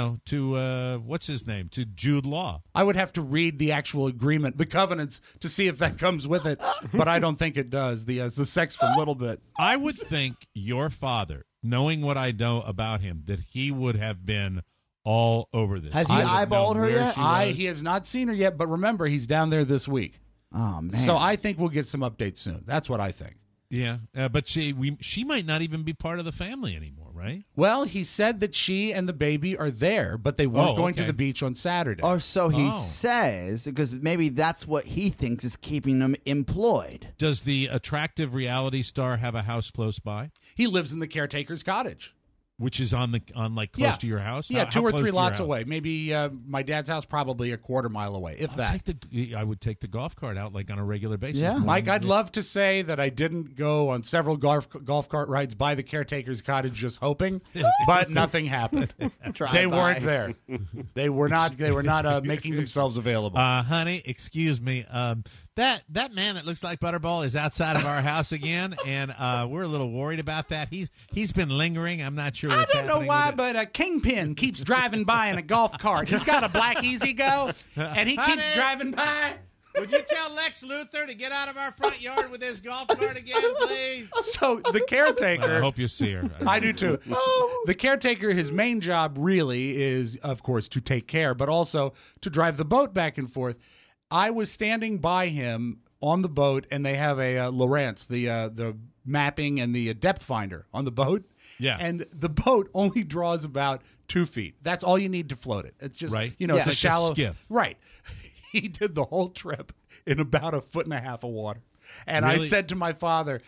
what's his name, to Jude Law. I would have to read the actual agreement, the covenants, to see if that comes with it, but I don't think it does. The sex from Little Bit. I would think your father, knowing what I know about him, that he would have been all over this. Has he eyeballed her yet? He has not seen her yet, but remember, he's down there this week. Oh, man. So I think we'll get some updates soon. That's what I think. Yeah, but she might not even be part of the family anymore, right? Well, he said that she and the baby are there, but they weren't going to the beach on Saturday. Or so he says, because maybe that's what he thinks is keeping him employed. Does the attractive reality star have a house close by? He lives in the caretaker's cottage. Which is on close to your house? Yeah, How 2 or close 3 to your lots house? away. Maybe my dad's house, probably a quarter mile away, if that. I would take the golf cart out like on a regular basis. Yeah, Mike, I'd love to say that I didn't go on several golf cart rides by the caretaker's cottage just hoping, but nothing happened. They weren't there. They were not making themselves available. Honey, excuse me. That man that looks like Butterball is outside of our house again, and we're a little worried about that. He's been lingering. I'm not sure. I what's don't know happening why, with it. but a Kingpin keeps driving by in a golf cart. He's got a black Easy Go, and he keeps driving by. Would you tell Lex Luthor to get out of our front yard with his golf cart again, please? So the caretaker. I hope you see her. I do too. The caretaker, his main job really is, of course, to take care, but also to drive the boat back and forth. I was standing by him on the boat, and they have a Lowrance, the mapping and the depth finder on the boat. Yeah. And the boat only draws about 2 feet. That's all you need to float it. It's just, Right. it's Like a a shallow skiff. Right. He did the whole trip in about 1.5 feet of water. And I Really? said to my father,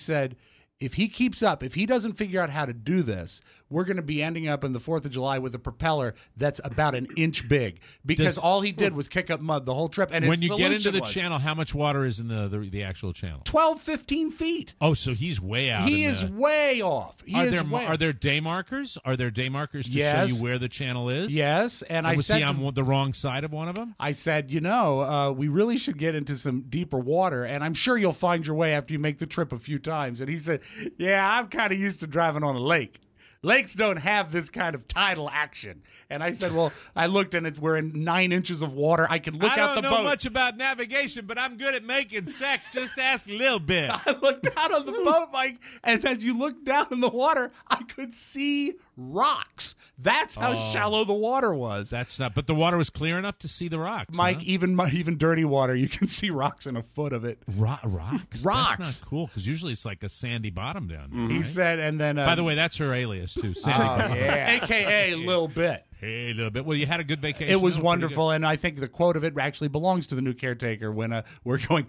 if he keeps up, if he doesn't figure out how to do this, we're going to be ending up in the 4th of July with a propeller that's about an inch big because all he did was kick up mud the whole trip. And when his you get into the solution was channel, how much water is in the actual channel? 12, 15 feet. Oh, so he's way out. He is way off. Are there day markers? Are there day markers to show Yes. you where the channel is? Yes, and I was said he on the wrong side of one of them? I said, we really should get into some deeper water, and I'm sure you'll find your way after you make the trip a few times. And he said, yeah, I'm kind of used to driving on a lake. Lakes don't have this kind of tidal action. And I said, well, I looked and we're in 9 inches of water. I can look out the boat. I don't know much about navigation, but I'm good at making sex. Just ask a little bit. I looked out on the boat, Mike, and as you look down in the water, I could see rocks. That's how shallow the water was. That's not. But the water was clear enough to see the rocks, Mike, huh? even dirty water, you can see rocks in 1 foot of it. Rocks. Rocks. That's not cool because usually it's like a sandy bottom down there. He right? said, and then By the way, that's her alias too. Sandy bottom. AKA Lil Bit. Hey, a little bit. Well, you had a good vacation. It was though? wonderful, and I think the quote of it actually belongs to the new caretaker when we're going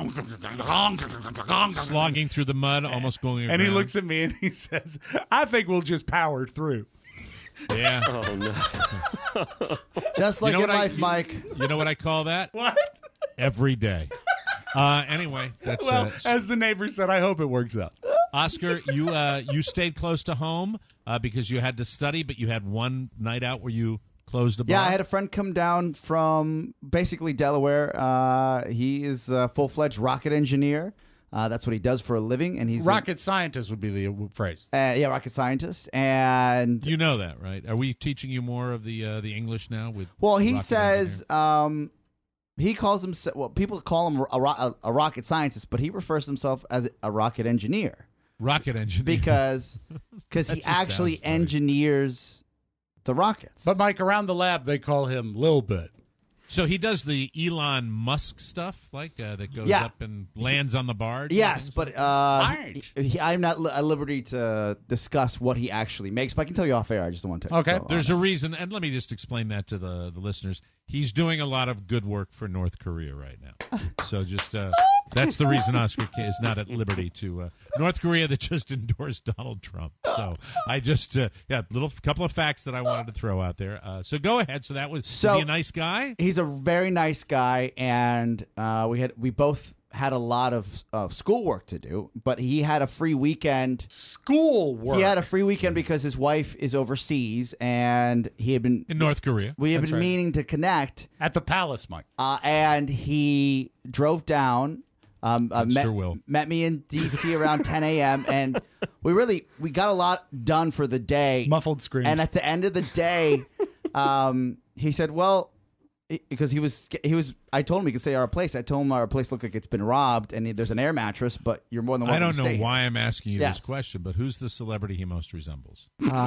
slogging through the mud, almost going around. and he looks at me and he says, I think we'll just power through. Yeah. Oh, no. Just like You know in what life, Mike. You know what I call that? What? Every day. Anyway, that's Well, as the neighbor said, I hope it works out. Oscar, you stayed close to home because you had to study, but you had one night out where you closed a bar. Yeah, I had a friend come down from basically Delaware. He is a full-fledged rocket engineer. That's what he does for a living, and he's rocket scientist would be the phrase. Yeah, rocket scientist, and you know that, right? Are we teaching you more of the English now? Well, he rocket says he calls himself. Well, people call him a rocket scientist, but he refers to himself as a rocket engineer. Rocket engineer, because he actually engineers the rockets. But Mike, around the lab, they call him Lil Bit. So he does the Elon Musk stuff, like that goes Yeah. up and lands on the barge? Yes, but I'm not at liberty to discuss what he actually makes, but I can tell you off air. I just don't want to. Okay. There's a reason, and let me just explain that to the listeners. He's doing a lot of good work for North Korea right now. So just that's the reason Oscar is not at liberty to North Korea that just endorsed Donald Trump. So I just couple of facts that I wanted to throw out there. So go ahead. So that was is he a nice guy? He's a very nice guy, and we both had a lot of schoolwork to do, but he had a free weekend. Schoolwork. He had a free weekend because his wife is overseas, and he had been in North Korea. We had been meaning to connect at the Palace, Mike. And he drove down. Met me in D.C. around 10 a.m. and we got a lot done for the day. Muffled screams. And at the end of the day, he said, "Well." Because he was, I told him he could stay at our place. I told him our place looked like it's been robbed, and there's an air mattress, but you're more than welcome. I don't to know stay why here. I'm asking you this question, but who's the celebrity he most resembles?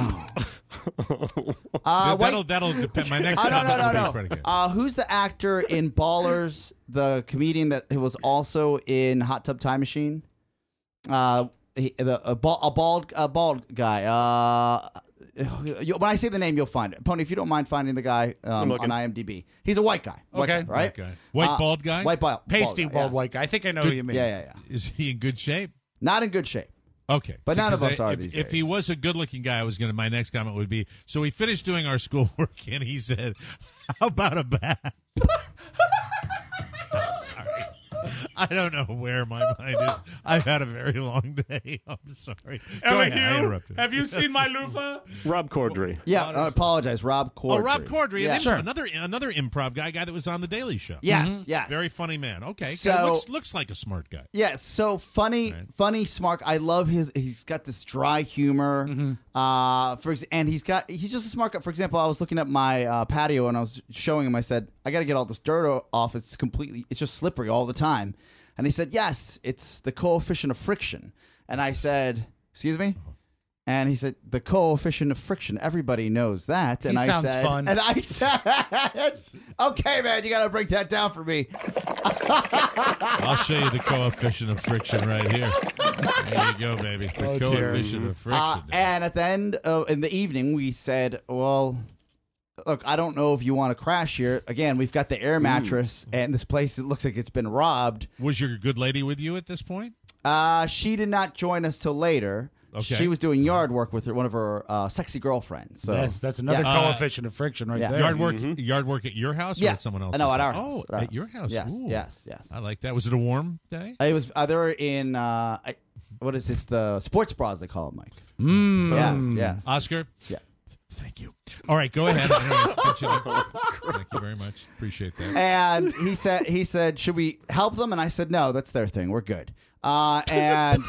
That'll depend. My next comment will be predicated. Who's the actor in Ballers? The comedian that was also in Hot Tub Time Machine. A bald guy. When I say the name, you'll find it. Pony, if you don't mind finding the guy on IMDb. He's a white guy. White guy, right? White bald guy? White bald Pasty guy, bald yes. white guy. I think I know who you mean. Yeah. Is he in good shape? Not in good shape. Okay. But none of us because are if, these If days. he was a good-looking guy, my next comment would be, so we finished doing our schoolwork, and he said, how about a bat? Sorry. I don't know where my mind is. I've had a very long day. I'm sorry. Go ahead. I interrupted. Have you seen my loofah? Rob Corddry. Yeah, I apologize. Rob Corddry. Oh, Rob Corddry. Yeah. Another improv guy that was on The Daily Show. Yes, yes. Very funny man. Okay. So- looks like a smart guy. Yeah, so funny, smart. I love he's got this dry humor. And he's just a smart guy. For example, I was looking at my patio and I was showing him, I said, I got to get all this dirt off. It's just slippery all the time. And he said, yes, it's the coefficient of friction. And I said, excuse me? And he said, the coefficient of friction. Everybody knows that. And He sounds said, fun. And I said, okay, man, you got to break that down for me. I'll show you the coefficient of friction right here. There you go, baby. The coefficient of friction. And at the end, in the evening, we said, well, look, I don't know if you want to crash here. Again, we've got the air mattress, and this place, it looks like it's been robbed. Was your good lady with you at this point? She did not join us till later. Okay. She was doing yard work with one of her sexy girlfriends. So that's another coefficient of friction right there. Yard work at your house or at someone else's? No, at our house. house. Oh, at your house. Yes, Ooh. yes. I like that. Was it a warm day? It was. They were in what is it? The sports bras they call it, Mike. Yes. Oscar. Yeah. Thank you. All right, go ahead. Thank you very much. Appreciate that. And he said, should we help them? And I said, no, that's their thing. We're good. And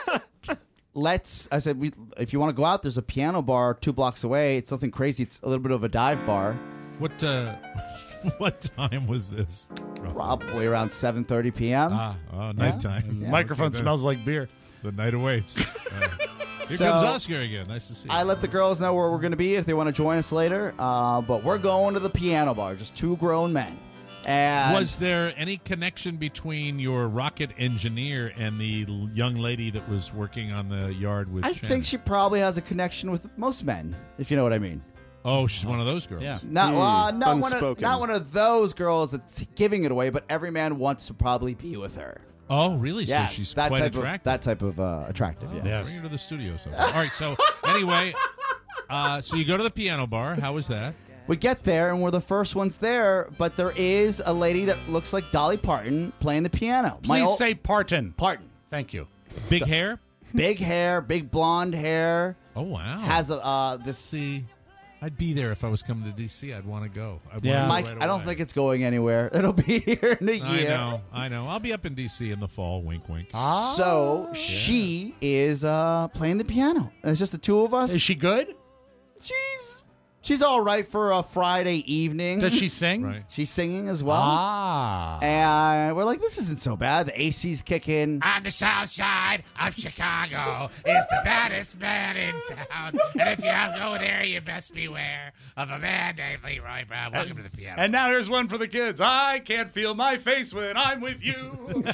I said, if you want to go out, there's a piano bar 2 blocks away. It's nothing crazy. It's a little bit of a dive bar. What time was this? Probably around 7:30 p.m. Nighttime. The microphone smells like beer. The night awaits. Here So, comes Oscar again. Nice to see you. I let the girls know where we're going to be if they want to join us later. But we're going to the piano bar, just 2 grown men. And was there any connection between your rocket engineer and the young lady that was working on the yard with I Shannon? think she probably has a connection with most men, if you know what I mean. Oh, she's one of those girls. Yeah. Not one of those girls that's giving it away, but every man wants to probably be with her. Oh, really? Yes, So she's that quite type attractive. that type of attractive. Oh, Yeah. Bring her to the studio sometime. All right. So anyway, so you go to the piano bar. How was that? We get there and we're the first ones there, but there is a lady that looks like Dolly Parton playing the piano. Please say Parton. Parton. Thank you. Big hair. Big hair, big blonde hair. Oh wow. Has this. See, I'd be there if I was coming to D.C. I'd want to go. Mike, I don't think it's going anywhere. It'll be here in a year. I know. I'll be up in D.C. in the fall. Wink, wink. So she is playing the piano. And it's just the 2 of us. Is she good? She's She's all right for a Friday evening. Does she sing? Right. She's singing as well. Ah. And we're like, this isn't so bad. The AC's kicking. On the south side of Chicago is the baddest man in town. And if you go there, you best beware of a man named Leroy Brown. Welcome to the piano. And now here's one for the kids. I can't feel my face when I'm with you.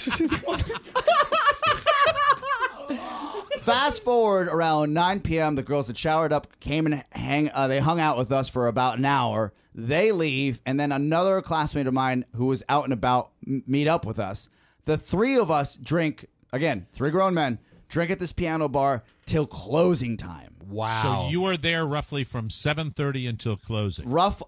Fast forward around 9 p.m., the girls had showered up, came and they hung out with us for about an hour. They leave, and then another classmate of mine who was out and about meet up with us. The three of us drink, again, 3 grown men, drink at this piano bar till closing time. Wow. So you were there roughly from 7:30 until closing.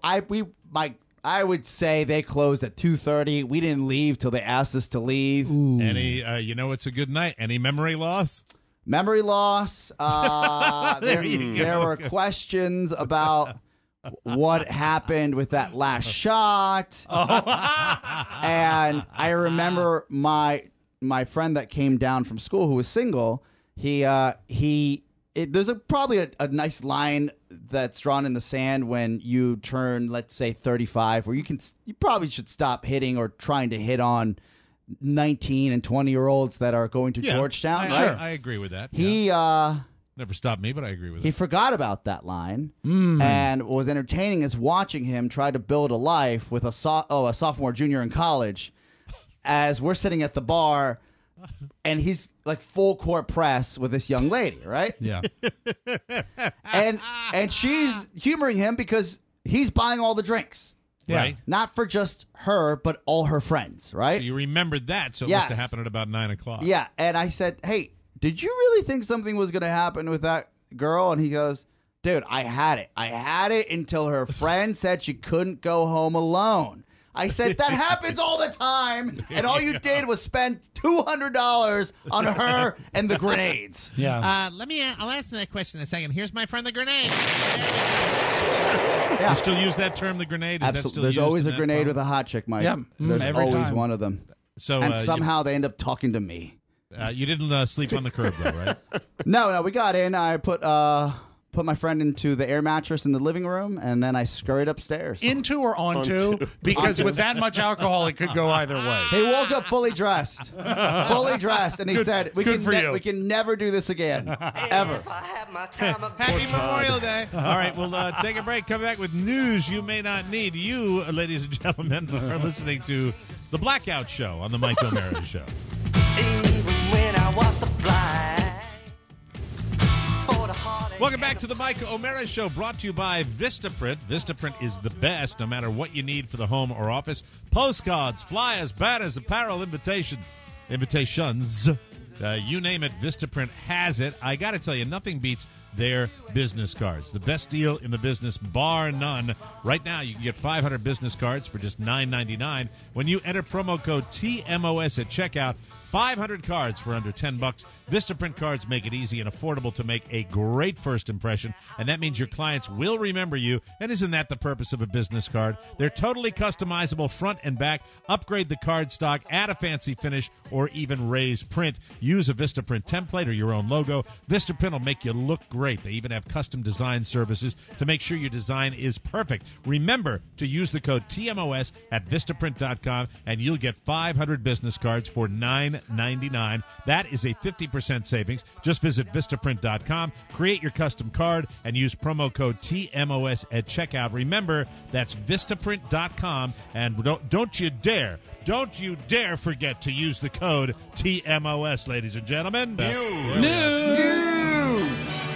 I would say they closed at 2:30. We didn't leave till they asked us to leave. Ooh. Any, it's a good night. Any memory loss? Memory loss. There were questions about what happened with that last shot. And I remember my friend that came down from school who was single. There's probably a nice line that's drawn in the sand when you turn, let's say, 35, where you probably should stop hitting or trying to hit on 19 and 20-year-olds that are going to Georgetown. Right? I agree with that. He never stopped me, but I agree with he it. forgot about that line and was entertaining us watching him try to build a life with a sophomore, junior in college, as we're sitting at the bar, and he's like full court press with this young lady, right? Yeah. And she's humoring him because he's buying all the drinks. Yeah. Right? Not for just her, but all her friends, right? So you remembered that, so it must have happened at about 9 o'clock. Yeah, and I said, hey, did you really think something was going to happen with that girl? And he goes, dude, I had it. I had it until her friend said she couldn't go home alone. I said, that happens all the time, and all you did was spend $200 on her and the grenades. Yeah. I'll ask that question in a second. Here's my friend, the grenade. Yeah. You still use that term, the grenade? Is that still There's used always in a that grenade part? with a hot chick, Mike. Yeah. There's Every always time. one of them. So, And somehow they end up talking to me. you didn't sleep on the curb, though, right? No, we got in. I put my friend into the air mattress in the living room, and then I scurried upstairs. Into or onto? Because with that much alcohol, it could go either way. He woke up fully dressed, and he said, "We can never do this again, ever." Happy Memorial Day. All right, we'll take a break. Come back with news you may not need. You, ladies and gentlemen, are listening to The Blackout Show on The Mike O'Mara Show. Even when I was the blind. Welcome back to the Mike O'Mara Show, brought to you by Vistaprint. Vistaprint is the best, no matter what you need for the home or office. Postcards, flyers, banners, apparel, invitations. You name it, Vistaprint has it. I got to tell you, nothing beats their business cards. The best deal in the business, bar none. Right now, you can get 500 business cards for just $9.99 when you enter promo code TMOS at checkout. 500 cards for under $10. Vistaprint cards make it easy and affordable to make a great first impression, and that means your clients will remember you. And isn't that the purpose of a business card? They're totally customizable front and back. Upgrade the card stock, add a fancy finish, or even raise print. Use a Vistaprint template or your own logo. Vistaprint will make you look great. They even have custom design services to make sure your design is perfect. Remember to use the code TMOS at Vistaprint.com, and you'll get 500 business cards for $9.99. That is a 50% savings. Just visit Vistaprint.com, create your custom card, and use promo code TMOS at checkout. Remember, that's Vistaprint.com, and don't you dare forget to use the code TMOS, ladies and gentlemen. News.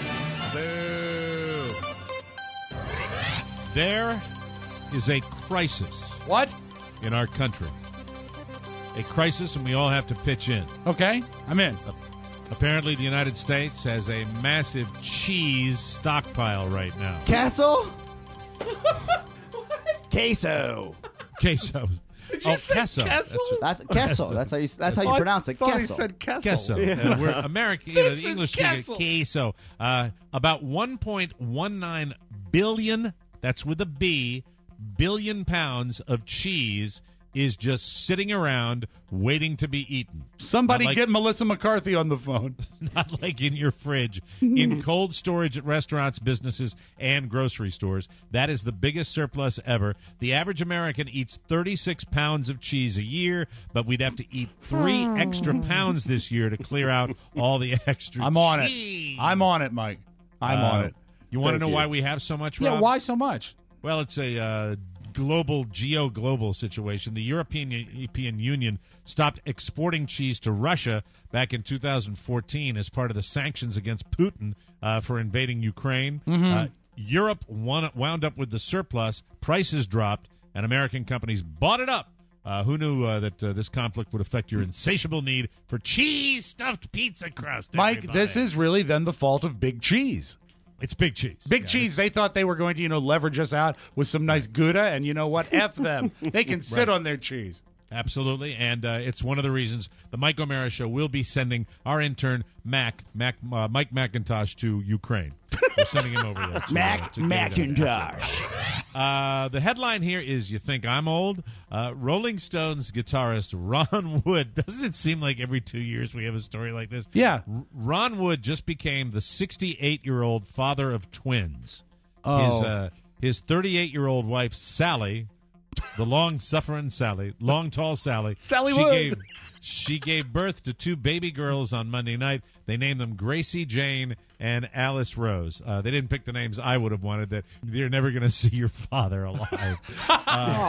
There is a crisis. What? In our country. A crisis, and we all have to pitch in. Okay, I'm in. Apparently, the United States has a massive cheese stockpile right now. Castle? Queso. Queso. Did you say queso. Kessel? That's queso. That's how you pronounce it. I thought he Queso. said Kessel. Queso. Yeah. We're American. This The is English speaking Kessel. queso. About 1.19 billion. That's with a B. Billion pounds of cheese is just sitting around waiting to be eaten. Somebody get Melissa McCarthy on the phone. Not like in your fridge, in cold storage at restaurants, businesses, and grocery stores. That is the biggest surplus ever. The average American eats 36 pounds of cheese a year, but we'd have to eat 3 extra pounds this year to clear out all the extra I'm on cheese. it. I'm on it, Mike. I'm on it. You want to Thank know you. why we have so much, Rob? Yeah, why so much? Well, it's a geo-global situation. The European Union stopped exporting cheese to Russia back in 2014 as part of the sanctions against Putin for invading Ukraine. Europe wound up with the surplus, prices dropped, and American companies bought it up. Who knew that this conflict would affect your insatiable need for cheese-stuffed pizza crust? Mike, everybody? this is really then the fault of Big Cheese. It's Big Cheese. Big Cheese, they thought they were going to, leverage us out with some nice Gouda, and you know what? F them. They can sit on their cheese. Absolutely, and it's one of the reasons the Mike O'Mara Show will be sending our intern, Mike McIntosh, to Ukraine. We're sending him over there. Mac Macintosh. The headline here is, you think I'm old? Rolling Stones guitarist Ron Wood. Doesn't it seem like every 2 years we have a story like this? Yeah. Ron Wood just became the 68-year-old father of twins. Oh. His 38-year-old wife, Sally, the long-suffering Sally, tall Sally. Sally Wood. She gave birth to 2 baby girls on Monday night. They named them Gracie Jane and Alice Rose. They didn't pick the names I would have wanted. That you're never going to see your father alive. No,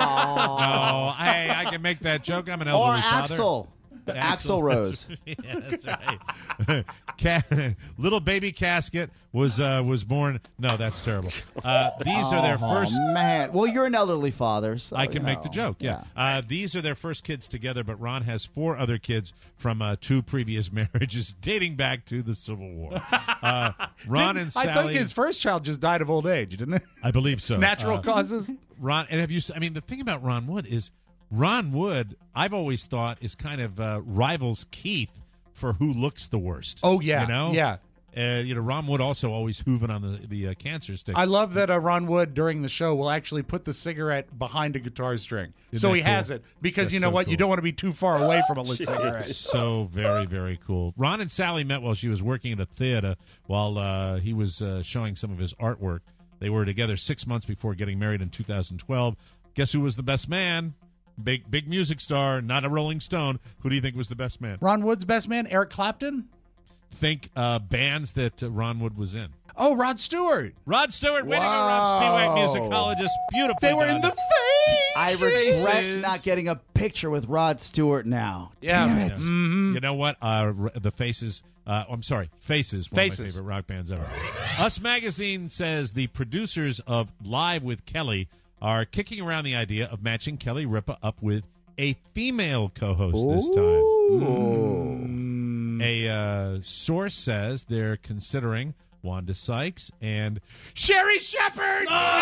I can make that joke. I'm an elderly father. Axel. Axl Rose. Yeah, that's right. Little baby casket was born. No, that's terrible. These are their first. Man, well, you're an elderly father, so I can make the joke. Yeah. These are their first kids together, but Ron has 4 other kids from 2 previous marriages dating back to the Civil War. Ron and Sally. I think his first child just died of old age, didn't it? I believe so. Natural causes. Ron, and have you? I mean, the thing about Ron Wood is. Ron Wood, I've always thought, is kind of rivals Keith for who looks the worst. Oh, yeah. You know? Yeah. Ron Wood also always hooving on the cancer sticks. I love that Ron Wood, during the show, will actually put the cigarette behind a guitar string. Isn't so he that cool? has it. Because That's you know so what? cool. You don't want to be too far away from a lit cigarette. So very, very cool. Ron and Sally met while she was working at a theater while he was showing some of his artwork. They were together 6 months before getting married in 2012. Guess who was the best man? Big music star, not a Rolling Stone. Who do you think was the best man? Ron Wood's best man? Eric Clapton? Think bands that Ron Wood was in. Oh, Rod Stewart. Rod Stewart, way to go, Rob Spiewak, musicologist. Beautiful. They were in the face. I regret not getting a picture with Rod Stewart now. Yeah. Damn it. Mm-hmm. You know what? The Faces. I'm sorry, Faces. One of my favorite rock bands ever. Us Magazine says the producers of Live with Kelly are kicking around the idea of matching Kelly Ripa up with a female co-host this time. A source says they're considering Wanda Sykes and Sherry Shepherd.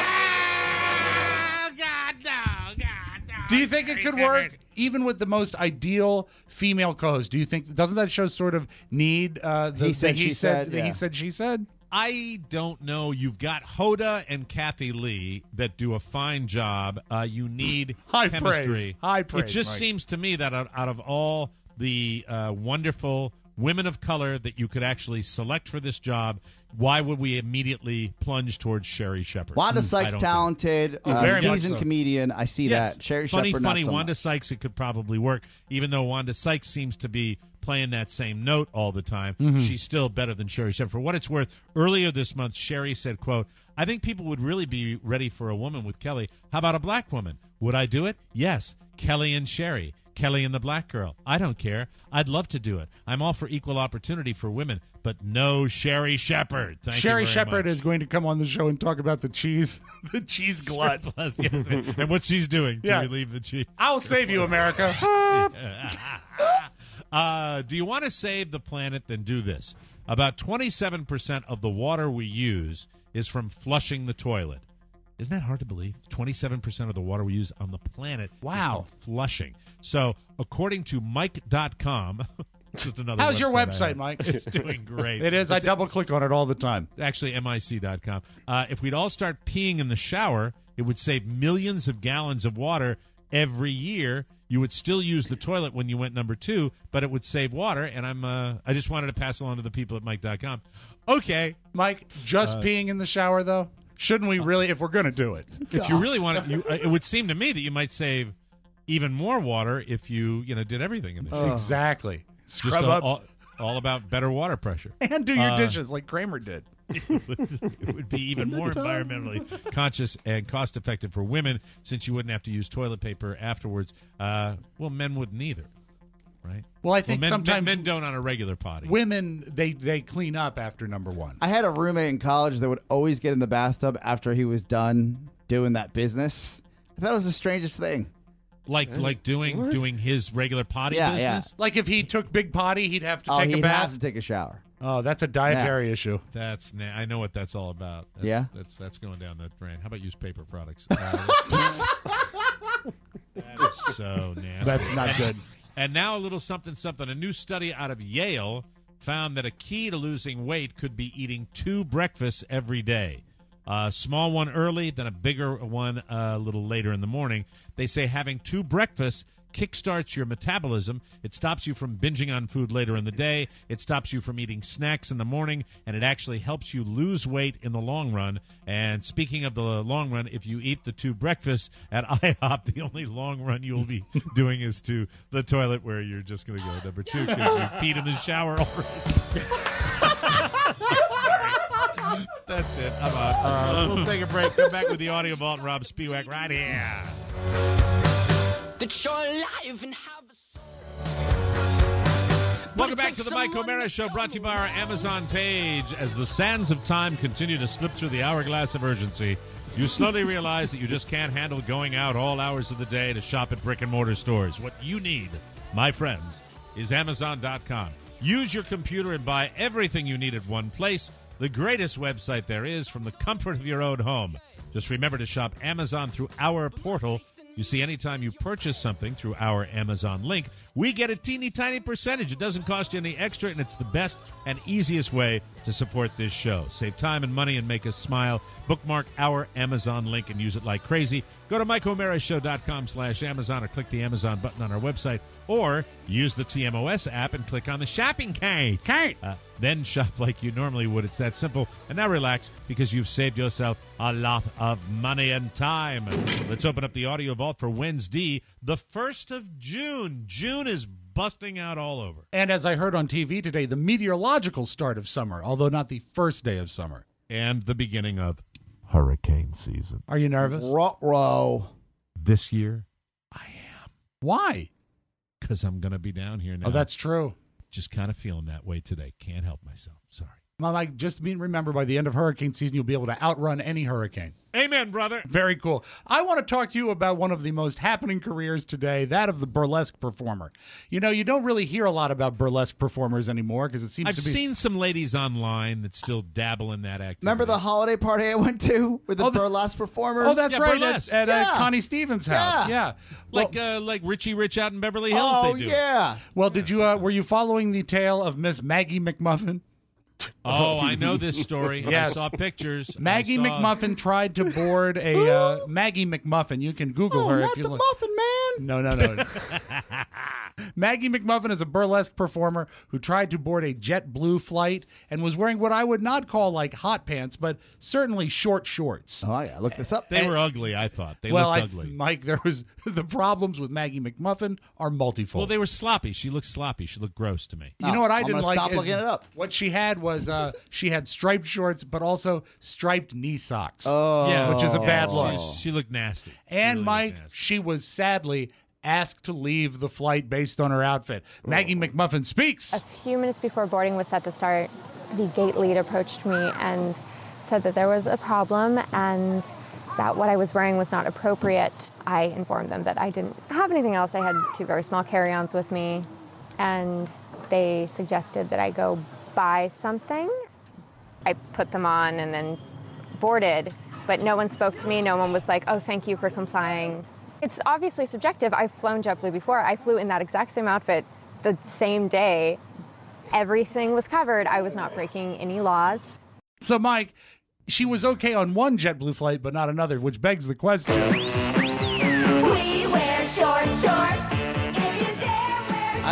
Oh, God, no. Do you think it could work even with the most ideal female co-host? Do you think, doesn't that show sort of need He said, she said? He said, she said? I don't know. You've got Hoda and Kathy Lee that do a fine job. You need High chemistry. praise. High praise, It just Mike. seems to me that out of all the wonderful women of color that you could actually select for this job, why would we immediately plunge towards Sherry Shepherd? Wanda I Sykes, don't talented, very much seasoned so. comedian. I see Yes. that. Sherry funny, Shepherd, funny. not so Wanda much. Sykes, it could probably work, even though Wanda Sykes seems to be playing that same note all the time. She's still better than Sherry Shepherd. For what it's worth, earlier this month, Sherry said, quote, "I think people would really be ready for a woman with Kelly. How about a black woman? Would I do it? Yes. Kelly and Sherry. Kelly and the black girl. I don't care. I'd love to do it. I'm all for equal opportunity for women, but no Sherry Shepherd." Thank Sherry you very Shepherd much. is going to come on the show and talk about the cheese, the cheese glut. Yes. And what she's doing to Yeah. relieve the cheese. I'll save you, America. Do you want to save the planet? Then do this. About 27% of the water we use is from flushing the toilet. Isn't that hard to believe? 27% of the water we use on the planet is from flushing. So, according to Mike.com, just another How's your website I website, have. Mike? It's doing great. It is. I It's double-click on it all the time. actually MIC.com. If we'd all start peeing in the shower, it would save millions of gallons of water every year. you would still use the toilet when you went number 2, but it would save water. And I just wanted to pass along to the people at Mike.com. Okay. Mike, just peeing in the shower, though? Shouldn't we really, if we're going to do it? If you really want it, it would seem to me that you might save even more water if you did everything in the shower. Exactly. Just Scrub up. all about better water pressure. And do your dishes like Kramer did. It would be even more environmentally conscious and cost-effective for women since you wouldn't have to use toilet paper afterwards. Well, men wouldn't either, right? Well, I think sometimes men don't on a regular potty. Women, they clean up after number 1. I had a roommate in college that would always get in the bathtub after he was done doing that business. I thought it was the strangest thing. Like doing his regular potty business? Yeah. Like if he took big potty, he'd have to take a he'd bath? have to take a shower. Oh, that's a dietary issue. I know what that's all about. That's going down that drain. How about use paper products? That is so nasty. That's not good. And now a little something. A new study out of Yale found that a key to losing weight could be eating 2 breakfasts every day. A small one early, then a bigger one a little later in the morning. They say having 2 breakfasts kickstarts your metabolism. It stops you from binging on food later in the day. It stops you from eating snacks in the morning, and it actually helps you lose weight in the long run. And speaking of the long run, if you eat the 2 breakfasts at IHOP, the only long run you'll be doing is to the toilet where you're just going to go number 2 because you peed in the shower already. That's it. I'm out. We'll take a break. Come back with the Audio Vault and Rob Spiewak right here. That you're alive and have a soul. Welcome back to the Mike O'Mara Show, brought to you by our Amazon page. As the sands of time continue to slip through the hourglass of urgency, you slowly realize that you just can't handle going out all hours of the day to shop at brick-and-mortar stores. What you need, my friends, is Amazon.com. Use your computer and buy everything you need at one place. The greatest website there is from the comfort of your own home. Just remember to shop Amazon through our portal. You see, anytime you purchase something through our Amazon link, we get a teeny tiny percentage. It doesn't cost you any extra, and it's the best and easiest way to support this show. Save time and money and make us smile. Bookmark our Amazon link and use it like crazy. Go to MikeO'MaraShow.com/Amazon or click the Amazon button on our website, or use the TMOS app and click on the shopping cart. Then shop like you normally would. It's that simple. And now relax, because you've saved yourself a lot of money and time. Let's open up the Audio Vault for Wednesday, the 1st of June. June is busting out all over. And as I heard on TV today, the meteorological start of summer, although not the first day of summer. And the beginning of hurricane season. Are you nervous? Ruh-roh. This year, I am. Why? Because I'm going to be down here now. Oh, that's true. Just kind of feeling that way today. Can't help myself. Sorry. Mike, just remember, by the end of hurricane season, you'll be able to outrun any hurricane. Amen, brother. Very cool. I want to talk to you about one of the most happening careers today, that of the burlesque performer. You know, you don't really hear a lot about burlesque performers anymore because it seems I've to be... seen some ladies online that still dabble in that activity. Remember the holiday party I went to with the burlesque performers? Oh, that's right, at Connie Stevens' house. Yeah. Like Richie Rich out in Beverly Hills, they do. Yeah. Well, did you were you following the tale of Miss Maggie McMuffin? Oh, I know this story. Yes. I saw pictures. Maggie McMuffin tried to board a Maggie McMuffin. You can Google her if you look. Muffin Man. No. Maggie McMuffin is a burlesque performer who tried to board a JetBlue flight and was wearing what I would not call like hot pants, but certainly short shorts. Oh yeah, look this up. They were ugly, I thought. They looked ugly. Mike, there was the problems with Maggie McMuffin are multifold. Well, they were sloppy. She looked sloppy. She looked gross to me. You know what I didn't like? Stop looking it up. What she had was she had striped shorts, but also striped knee socks. Oh, yeah, which is a bad look. She looked nasty. And Mike, she was sadly asked to leave the flight based on her outfit. Maggie McMuffin speaks. A few minutes before boarding was set to start, the gate lead approached me and said that there was a problem and that what I was wearing was not appropriate. I informed them that I didn't have anything else. I had 2 very small carry-ons with me, and they suggested that I go buy something. I put them on and then boarded, but no one spoke to me. No one was like, oh, thank you for complying. It's obviously subjective. I've flown JetBlue before. I flew in that exact same outfit the same day. Everything was covered. I was not breaking any laws. So, Mike, she was okay on one JetBlue flight, but not another, which begs the question. We wear short shorts.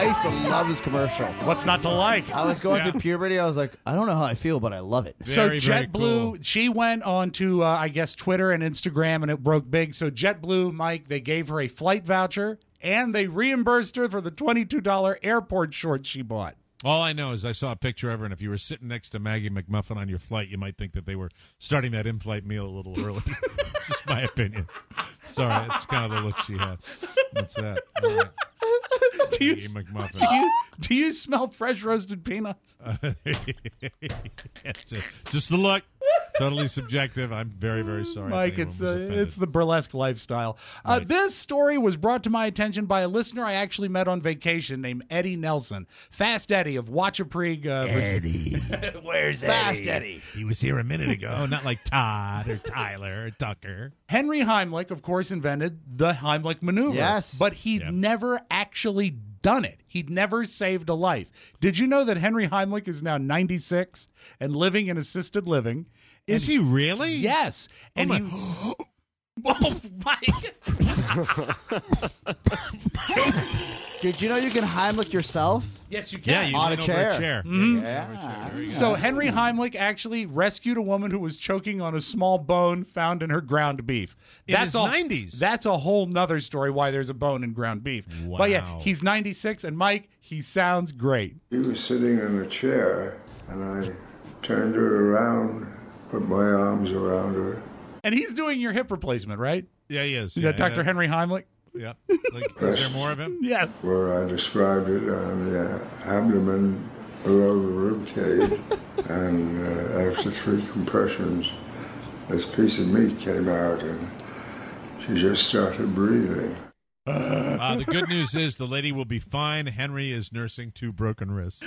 I used to love this commercial. What's not to like? I was going through puberty. I was like, I don't know how I feel, but I love it. So JetBlue, she went on to, I guess, Twitter and Instagram, and it broke big. So JetBlue, Mike, they gave her a flight voucher, and they reimbursed her for the $22 airport shorts she bought. All I know is I saw a picture of her, and if you were sitting next to Maggie McMuffin on your flight, you might think that they were starting that in-flight meal a little early. It's just my opinion. Sorry, it's kind of the look she had. That's that. All right. Do you smell fresh roasted peanuts? Just the look. Totally subjective. I'm very, very sorry. Mike, it's the burlesque lifestyle. Right. This story was brought to my attention by a listener I actually met on vacation named Eddie Nelson. Fast Eddie of Wachapreague. Eddie. Where's Fast Eddie? He was here a minute ago. Not like Todd or Tyler or Tucker. Henry Heimlich, of course, invented the Heimlich maneuver. Yes. But he'd never actually done it. He'd never saved a life. Did you know that Henry Heimlich is now 96 and living in assisted living? Is he really? Yes. And oh Mike. Did you know you can Heimlich yourself? Yes, you can. Yeah, you on a chair. Mm-hmm. Yeah. So Henry Heimlich actually rescued a woman who was choking on a small bone found in her ground beef. In his 90s. That's a whole nother story why there's a bone in ground beef. Wow. But yeah, he's 96, and Mike, he sounds great. He was sitting in a chair, and I turned her around, put my arms around her. And he's doing your hip replacement, right? Yeah, he is. Yeah, Dr. Henry Heimlich? Yeah. Like, is there more of him? Yes. Where I described it on the abdomen below the rib cage, and after 3 compressions, this piece of meat came out, and she just started breathing. The good news is the lady will be fine. Henry is nursing 2 broken wrists.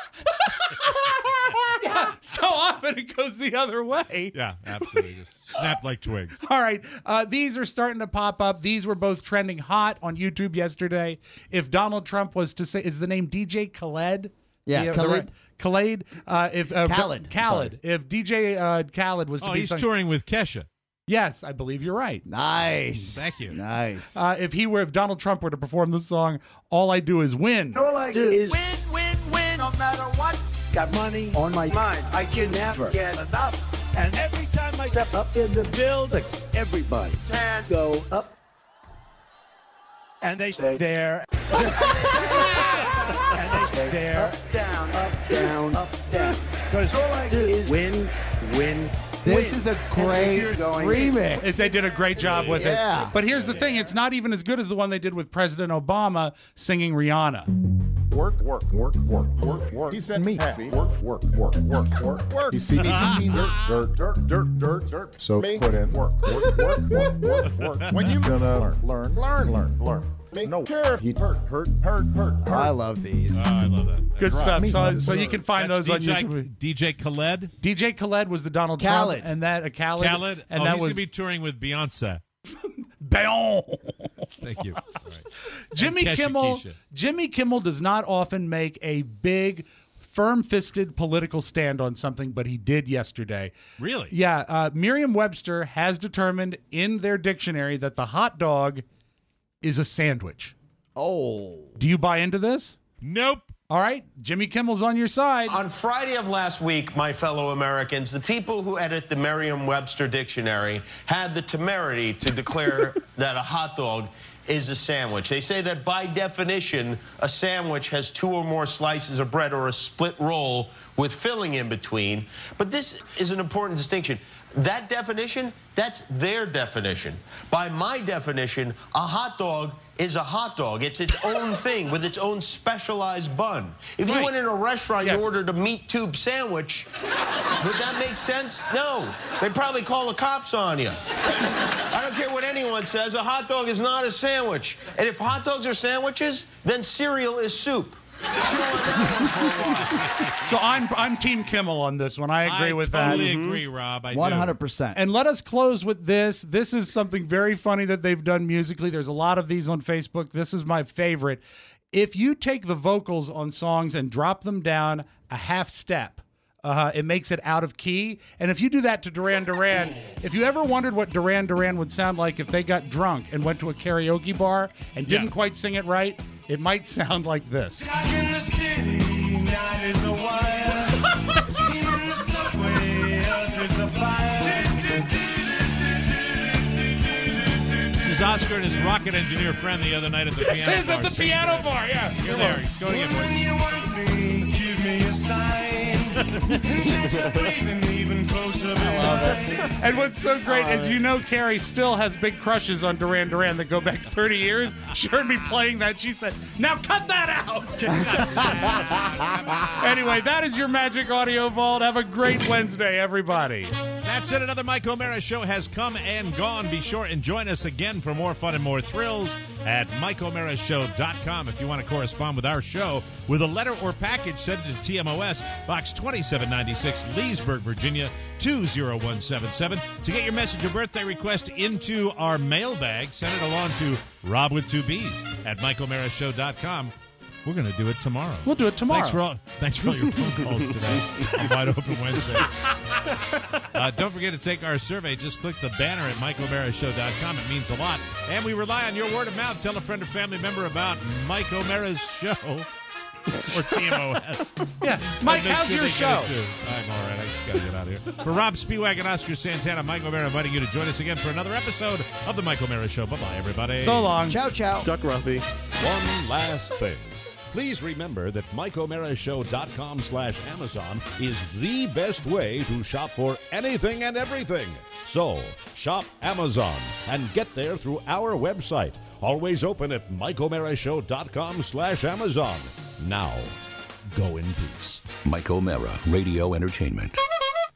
Yeah, so often it goes the other way. Yeah, absolutely. Just snap like twigs. All right. These are starting to pop up. These were both trending hot on YouTube yesterday. If Donald Trump was to say, is the name DJ Khaled? Yeah, Khaled. Khaled. Khaled. Khaled. If DJ Khaled was to be he's touring with Kesha. Yes, I believe you're right. Nice. Thank you. Nice. If Donald Trump were to perform this song, All I Do Is Win. All I do is win, no matter what. Got money on my mind. I can never get enough. And every time I step up in the building, everybody's hands go up. And they stay there. And they stay there. Up, down, up, down, up, down. Because all I do is win. This is a great remix. They did a great job with it. Yeah. But here's the thing. It's not even as good as the one they did with President Obama singing Rihanna. Work. He said me happy. Work. You see me dirt. So put in work. When you gonna learn. No care. Hurt. I love these. I love that. Good stuff. So you can find those on YouTube. DJ Khaled. DJ Khaled was the Donald Khaled. Trump, and that Khaled. And that he's was gonna be touring with Beyonce. Thank you. Right. Jimmy Kimmel does not often make a big, firm-fisted political stand on something, but he did yesterday. Really? Yeah. Merriam-Webster has determined in their dictionary that the hot dog is a sandwich. Oh. Do you buy into this? Nope. All right, Jimmy Kimmel's on your side. On Friday of last week, my fellow Americans, the people who edit the Merriam-Webster dictionary had the temerity to declare that a hot dog is a sandwich. They say that by definition, a sandwich has 2 or more slices of bread or a split roll with filling in between. But this is an important distinction. That definition, that's their definition. By my definition, a hot dog is a hot dog. It's its own thing with its own specialized bun. If you went in a restaurant and you ordered a meat tube sandwich, would that make sense? No. They'd probably call the cops on you. I don't care what anyone says. A hot dog is not a sandwich. And if hot dogs are sandwiches, then cereal is soup. So I'm Team Kimmel on this one. I agree with that. I totally agree, Rob. I 100%. And let us close with this. This is something very funny that they've done musically. There's a lot of these on Facebook. This is my favorite. If you take the vocals on songs and drop them down a half step, it makes it out of key. And if you do that to Duran Duran, if you ever wondered what Duran Duran would sound like if they got drunk and went to a karaoke bar and didn't quite sing it right, it might sound like this. In the city, night is a wire. Seen in the subway, earth is a fire. This is Oscar and his rocket engineer friend the other night at the piano bar. This is at the piano bar, yeah. You're there. Go again. When you want me, give me a sign. Even closer behind. And what's so great is, you know, Carrie still has big crushes on Duran Duran that go back 30 years. She heard me playing that. She said, now cut that out. Anyway, that is your Magic Audio Vault. Have a great Wednesday, everybody. That's it. Another Mike O'Mara show has come and gone. Be sure and join us again for more fun and more thrills at MikeO'MaraShow.com. If you want to correspond with our show with a letter or package, send it to TMOS, Box 2796, Leesburg, Virginia, 20177. To get your message or birthday request into our mailbag, send it along to Rob with 2 B's at MikeO'MaraShow.com. We're going to do it tomorrow. We'll do it tomorrow. Thanks for all your phone calls today. Wide Open Wednesday. Don't forget to take our survey. Just click the banner at MikeO'MaraShow.com. It means a lot. And we rely on your word of mouth. Tell a friend or family member about Mike O'Mara's show. Or TMOS. Yeah, Mike, how's your show? I'm all right. I just got to get out of here. For Rob Spiewak and Oscar Santana, Mike O'Mara inviting you to join us again for another episode of The Mike O'Mara Show. Bye-bye, everybody. So long. Ciao, ciao. Duck Ruffy. One last thing. Please remember that MikeO'MaraShow.com/Amazon is the best way to shop for anything and everything. So, shop Amazon and get there through our website. Always open at MikeO'MaraShow.com/Amazon. Now, go in peace. Mike O'Mara, Radio Entertainment.